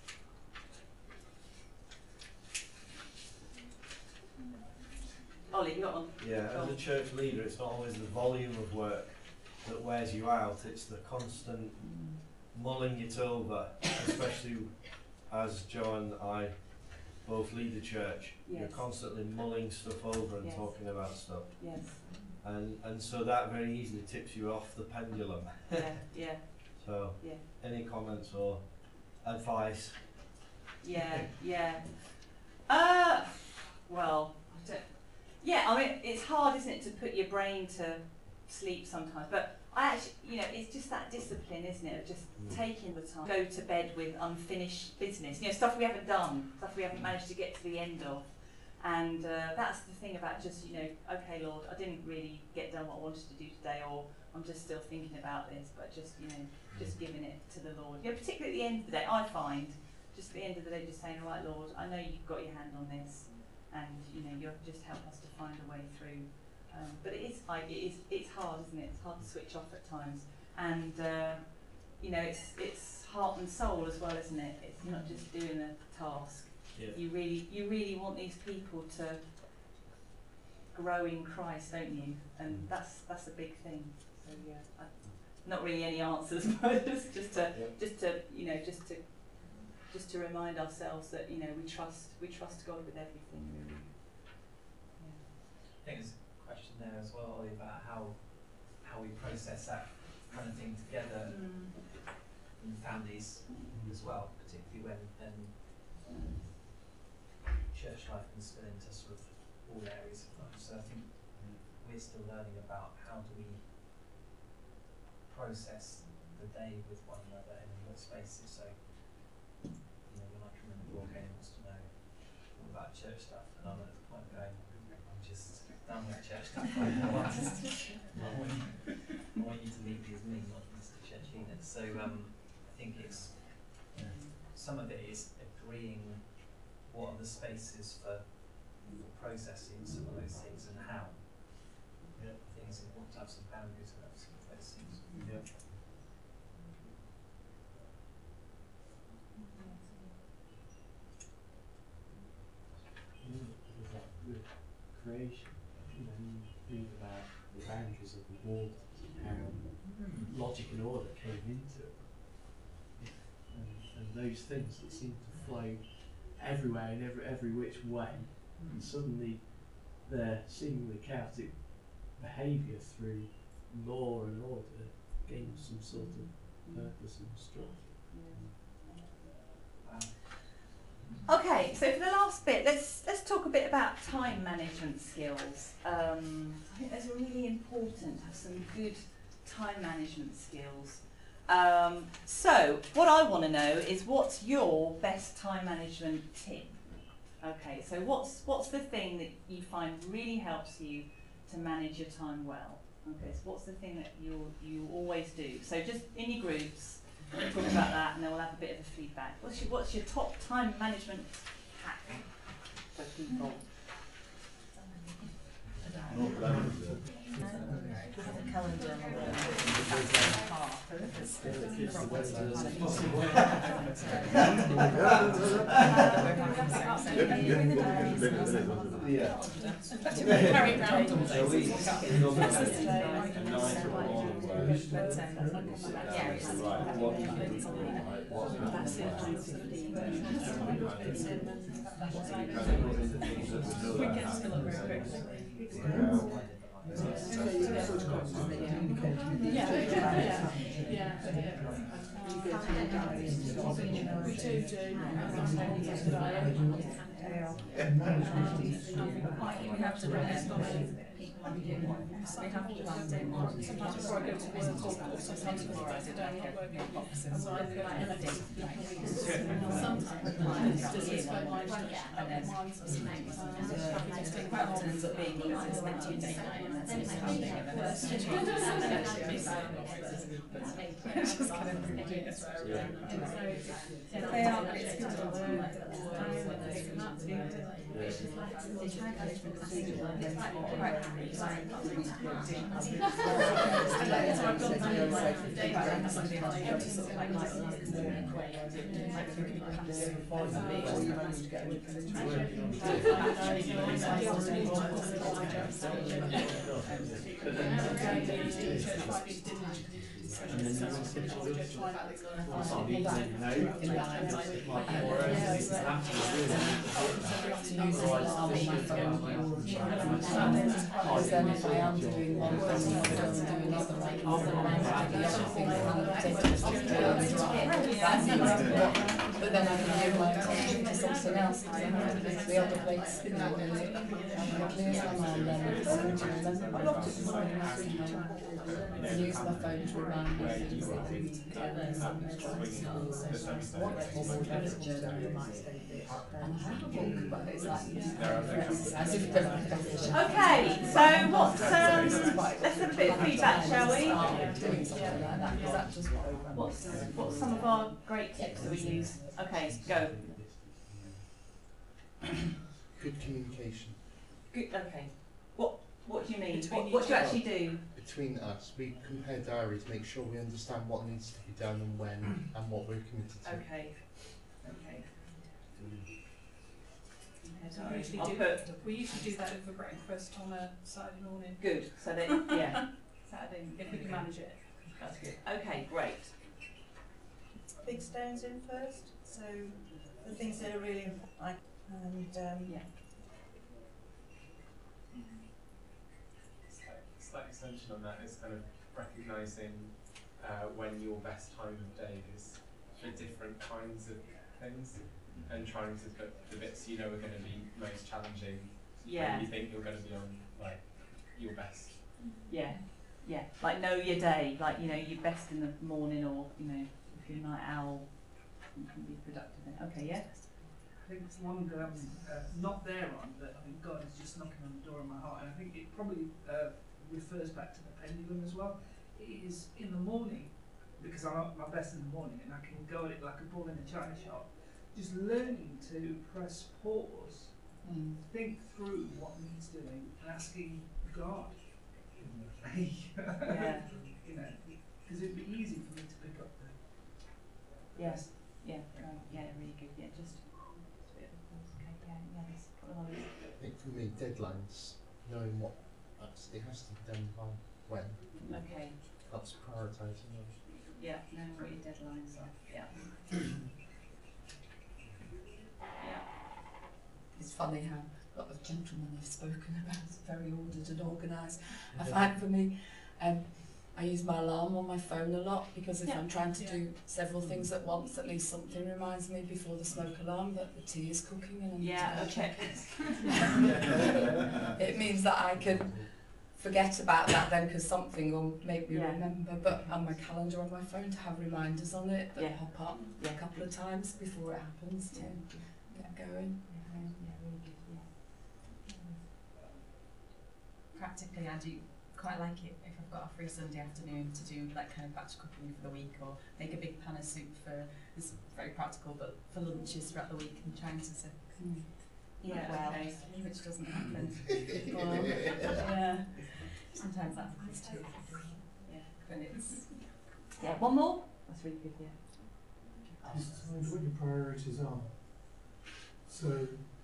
Ollie, you got one? Yeah, as a church leader, it's not always the volume of work that wears you out, it's the constant mulling it over, especially as Joe and I both lead the church. Yes. You're constantly mulling stuff over and Yes. talking about stuff. Yes. And and so that very easily tips you off the pendulum. Yeah, yeah, So, yeah. any comments or advice? Yeah, yeah. Uh, well, I don't, yeah, I mean, it's hard, isn't it, to put your brain to sleep sometimes. But I actually, you know, it's just that discipline, isn't it, of just Mm. taking the time. Go to bed with unfinished business, you know, stuff we haven't done, stuff we haven't managed to get to the end of. And uh, that's the thing about just, you know, okay, Lord, I didn't really get done what I wanted to do today, or I'm just still thinking about this, but just, you know, just giving it to the Lord. You know, particularly at the end of the day, I find, just at the end of the day, just saying, all right, Lord, I know you've got your hand on this, and, you know, you'll just help us to find a way through. Um, but it is like, it is, it's hard, isn't it? It's hard to switch off at times. And, uh, you know, it's, it's heart and soul as well, isn't it? It's not just doing a task. Yeah. You really, you really want these people to grow in Christ, don't you? And that's that's a big thing. So yeah, I, not really any answers, but just just to Yeah. just to you know just to just to remind ourselves that you know we trust we trust God with everything. Really. Yeah. I think there's a question there as well, Ollie, about how how we process that kind of thing together Mm. in families as well, particularly when then church life can spill into sort of all areas of life. So I think we're still learning about how do we process the day with one another and in what spaces. So, you know, when I come in the door, Kane wants to know all about church stuff, and I'm at the point of going, I'm just done with church stuff. I want, just, I want, you, I want you to meet me as me, not just the church leaders. So um, I think it's some of it is agreeing what are the spaces for processing some of those things and how. Yeah. I think it's important to have some boundaries around some of those things. Yeah. With creation, you know, you read about the boundaries of the waters and how logic and order came into it. And, and those things that seem to flow everywhere in every every which way, and suddenly their seemingly chaotic behaviour through law and order gains some sort of purpose and structure. Okay, so for the last bit, let's let's talk a bit about time management skills. Um, I think that's really important to have some good time management skills. Um, so, what I want to know is what's your best time management tip? Okay, so what's what's the thing that you find really helps you to manage your time well? Okay, so what's the thing that you you always do? So just in your groups, we'll talk about that, and then we'll have a bit of a feedback. What's your what's your top time management hack for people? A calendar on the car. Yeah. Carry around all day. Weekends fill up very quickly. Yeah, yeah, yeah. We do do. We have to run we have to plan in. Sometimes before I go to visit hospital, sometimes before I sit down and work in boxes. So I go empty. Sometimes clients just use my mind and then happy to think about it ends up being because it's meant to be data and that's just happening and then it's just just kind of doing it for they are, but it's good to learn so I've got the day where somebody else goes to sort of like like like who can pass for me or you manage to get Because then if I am doing one thing, I'm doing another, like, the other thing that I'm taking but then I can give my attention to something else, because I'm going to the other place, you know, and it clears my mind then, and it's good to remember. I love to I use my phone to remind me things that I need to do. And I have a book, but it's like, as if they're Okay, so what's um, let's have a bit of feedback, shall we? doing something like that, because that's just what I run. What's what's some of our great tips that we use? Okay, go. Good communication Good. Okay. What what do you mean? Between What, what do you each actually do? between us. We compare diaries, make sure we understand what needs to be done and when, and what we're committed to. Okay. Okay. Okay, So sorry. we usually I'll do put we usually do that over breakfast on a Saturday morning. good. So they, yeah, Saturday. If we can manage it. That's good. Okay, great. Big stones in first, so the things that are really like, and um, Yeah. Slight, slight extension on that is kind of recognising uh, when your best time of day is for different kinds of things, and trying to put the bits you know are going to be most challenging Yeah. when you think you're going to be on like your best. Yeah. Yeah. Like know your day. Like you know you're best in the morning, or you know if you're a night owl, you can be productive then. Okay. Yeah. I think it's one that I'm uh, not there on, but I think God is just knocking on the door of my heart, and I think it probably uh, refers back to the pendulum as well. It is in the morning, because I'm at my best in the morning, and I can go at it like a bull in a china shop. Just learning to press pause, Mm. think through what needs doing, and asking God. Yeah. You know, because it'd be easy for me to pick up the. Yes. Yeah. Right. Yeah. Really good. Yeah. Just. Okay. Yeah. Yeah. There's a couple of others. I think for me, deadlines, knowing what that's, it has to be done by when, Okay. helps prioritising. Yeah. Knowing what your deadlines are. Yeah. Yeah. It's funny how a lot of gentlemen have spoken about very ordered and organised. I find for me, um, I use my alarm on my phone a lot, because if Yeah. I'm trying to Yeah. do several things at once, at least something reminds me before the smoke alarm that the tea is cooking and I need Yeah. to go Okay. check it. It means that I can forget about that then, because something will make me Yeah. remember, but on my calendar on my phone to have reminders on it that Yeah. pop up Yeah. a couple of times before it happens to Yeah. get going. Yeah. Yeah. Really good. Yeah. Practically, I do quite like it if I've got a free Sunday afternoon to do like kind of batch cooking for the week, or make a big pan of soup for, it's very practical, but for lunches throughout the week, and trying to say, Mm. Yeah. well, Okay. which doesn't happen. Well, yeah. Sometimes that happens too, Yeah. but it's, Yeah. One more. That's really good. Yeah. Just decide what your priorities are. So,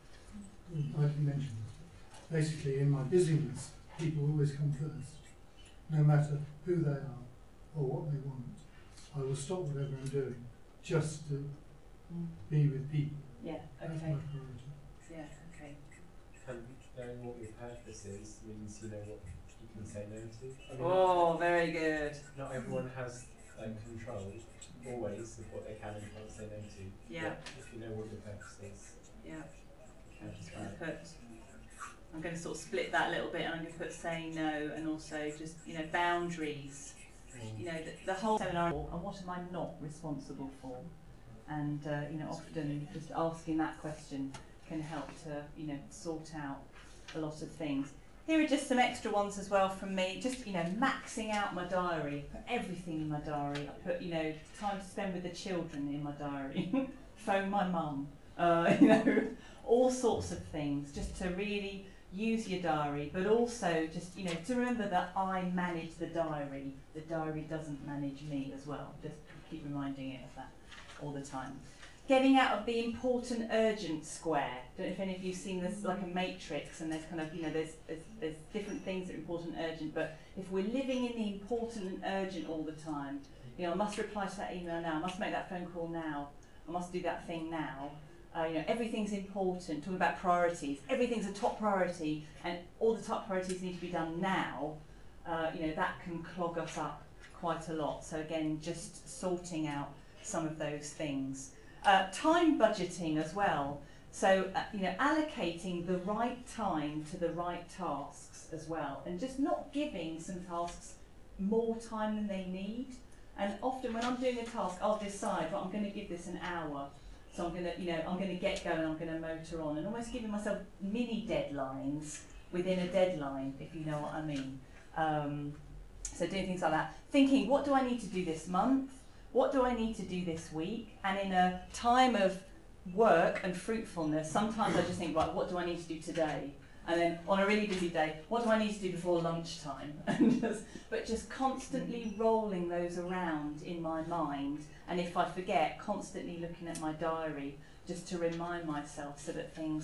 mm, like you mentioned, basically in my busyness, people always come first. No matter who they are or what they want, I will stop whatever I'm doing just to Mm. be with people. Yeah. That's Okay. my priority. Yeah. Okay. And knowing what your purpose is means you know what you can say no to. I mean, Oh, very good. not everyone has like control always of what they can and can't say no to. Yeah. But if you know what your purpose is, Yeah. you can just I'm try going it. to put. I'm going to sort of split that a little bit, and I'm going to put saying no, and also just you know boundaries. You know the, the whole seminar. And what am I not responsible for? And uh, you know often just asking that question can help to you know sort out a lot of things. Here are just some extra ones as well from me. Just you know maxing out my diary. Put everything in my diary. I put you know time to spend with the children in my diary. Phone my mum. Uh, you know all sorts of things. Just to really use your diary, but also just you know to remember that I manage the diary. The diary doesn't manage me as well. Just keep reminding it of that all the time. Getting out of the important urgent square. Don't know if any of you've seen this like a matrix, and there's kind of you know there's there's, there's different things that are important and urgent, but if we're living in the important and urgent all the time, you know I must reply to that email now, I must make that phone call now, I must do that thing now. Uh, you know, everything's important, talking about priorities, everything's a top priority, and all the top priorities need to be done now, uh, you know, that can clog us up quite a lot. So again, just sorting out some of those things. Uh, time budgeting as well. So, uh, you know, allocating the right time to the right tasks as well, and just not giving some tasks more time than they need. And often when I'm doing a task, I'll decide, well, I'm going to give this an hour. So I'm gonna, you know, I'm gonna get going. I'm gonna motor on, and almost giving myself mini deadlines within a deadline, if you know what I mean. Um, so doing things like that. Thinking, what do I need to do this month? What do I need to do this week? And in a time of work and fruitfulness, sometimes I just think, right, what do I need to do today? And then on a really busy day, what do I need to do before lunchtime? And just, but just constantly rolling those around in my mind. And if I forget, constantly looking at my diary just to remind myself so that things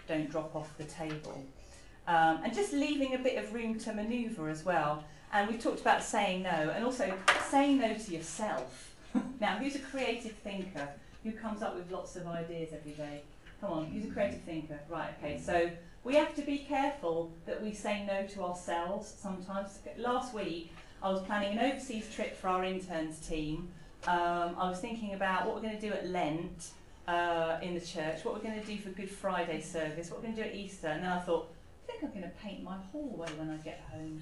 don't drop off the table. Um, and just leaving a bit of room to manoeuvre as well. And we talked about saying no, and also saying no to yourself. Now, who's a creative thinker? Who comes up with lots of ideas every day? Come on, who's a creative thinker? Right, okay, so we have to be careful that we say no to ourselves sometimes. Last week, I was planning an overseas trip for our interns team. Um, I was thinking about what we're going to do at Lent uh, in the church, what we're going to do for Good Friday service, what we're going to do at Easter, and then I thought, I think I'm going to paint my hallway when I get home.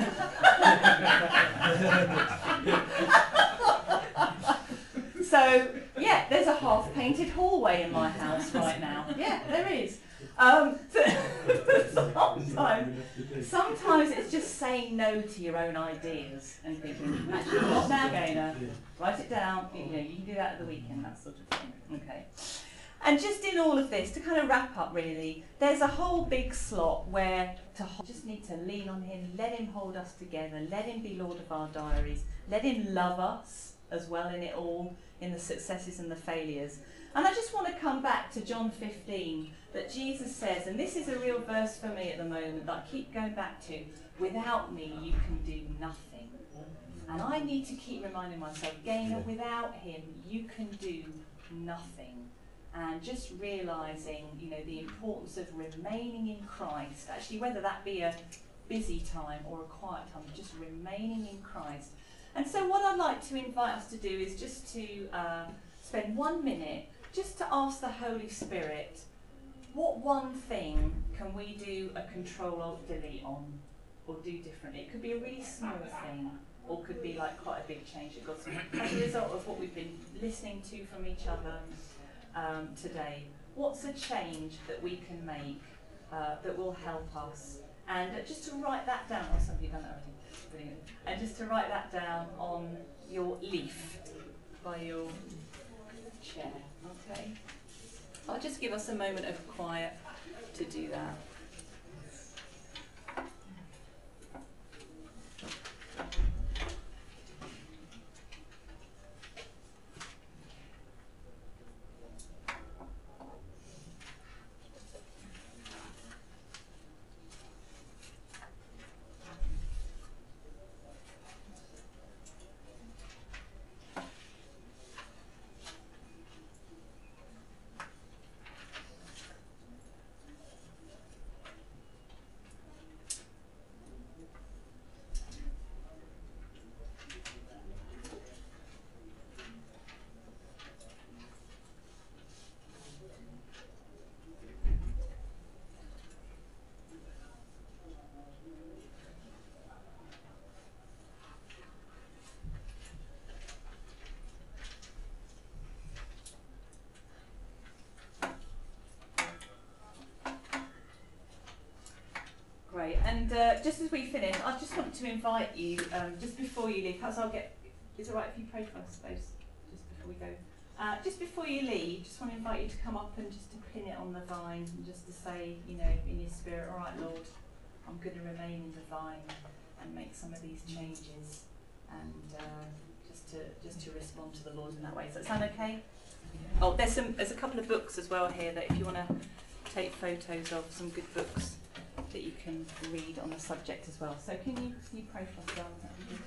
So, yeah, there's a half-painted hallway in my house right now. Yeah, there is. Um, so sometimes, sometimes it's just saying no to your own ideas and thinking, actually, I'm not now going to write it down. You know, you can do that at the weekend, that sort of thing. Okay. And just in all of this, to kind of wrap up really, there's a whole big slot where to just need to lean on him, let him hold us together, let him be Lord of our diaries, let him love us as well in it all, in the successes and the failures. And I just want to come back to John fifteen, that Jesus says, and this is a real verse for me at the moment that I keep going back to, without me you can do nothing. And I need to keep reminding myself, Gaynor, without him you can do nothing. And just realising, you know, the importance of remaining in Christ, actually whether that be a busy time or a quiet time, just remaining in Christ. And so what I'd like to invite us to do is just to uh, spend one minute just to ask the Holy Spirit, what one thing can we do a control alt delete on or do differently? It could be a really small thing or could be like quite a big change that God's as a result of what we've been listening to from each other um, today. What's a change that we can make uh, that will help us? And uh, just to write that down, or somebody done that already. Brilliant. And just to write that down on your leaf by your chair, okay? I'll just give us a moment of quiet to do that. Great, and uh, just as we finish, I just want to invite you, um, just before you leave, perhaps I'll get, is it right if you pray for us, I suppose, just before we go? Uh, just before you leave, just want to invite you to come up and just to pin it on the vine, and just to say, you know, in your spirit, all right, Lord, I'm going to remain in the vine and make some of these changes, and uh, just to just to respond to the Lord in that way. Does that sound okay? Oh, there's some, there's a couple of books as well here that if you want to take photos of, some good books that you can read on the subject as well. So can you, can you pray for us, darling? That would be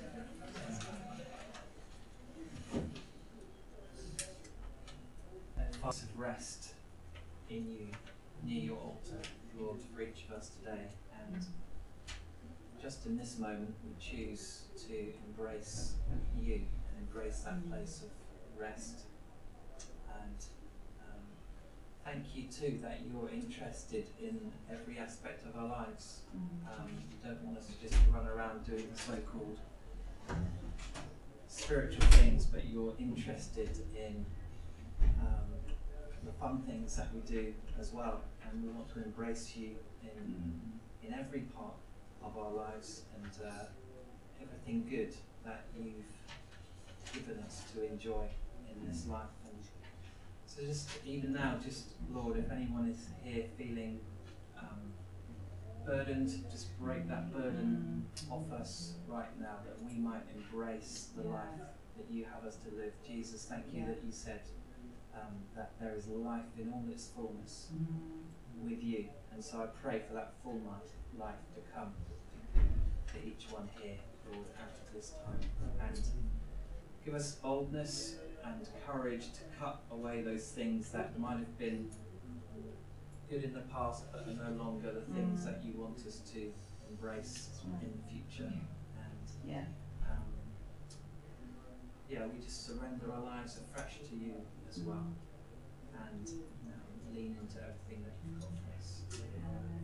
A place of rest in you, near your altar, Lord, for each of us today. And just in this moment, we choose to embrace you and embrace that place of rest. And um, thank you too that you're interested in every aspect of our lives. Um, you don't want us to just run around doing the so-called spiritual things, but you're interested in um, the fun things that we do as well, and we want to embrace you in in every part of our lives and uh, everything good that you've given us to enjoy in this life. And so just even now, just Lord, if anyone is here feeling um, burdened, just break that burden off us right now, that we might embrace the Yeah. life that you have us to live. Jesus, thank you Yeah. that you said um, that there is life in all its fullness Mm. with you. you. And so I pray for that full life, life to come to each one here, Lord, out of this time. And give us boldness and courage to cut away those things that might have been good in the past but are no longer the things Mm. that you want us to embrace in the future. And Yeah. um, yeah, we just surrender our lives afresh to you as well, and um, lean into everything that you've got for us.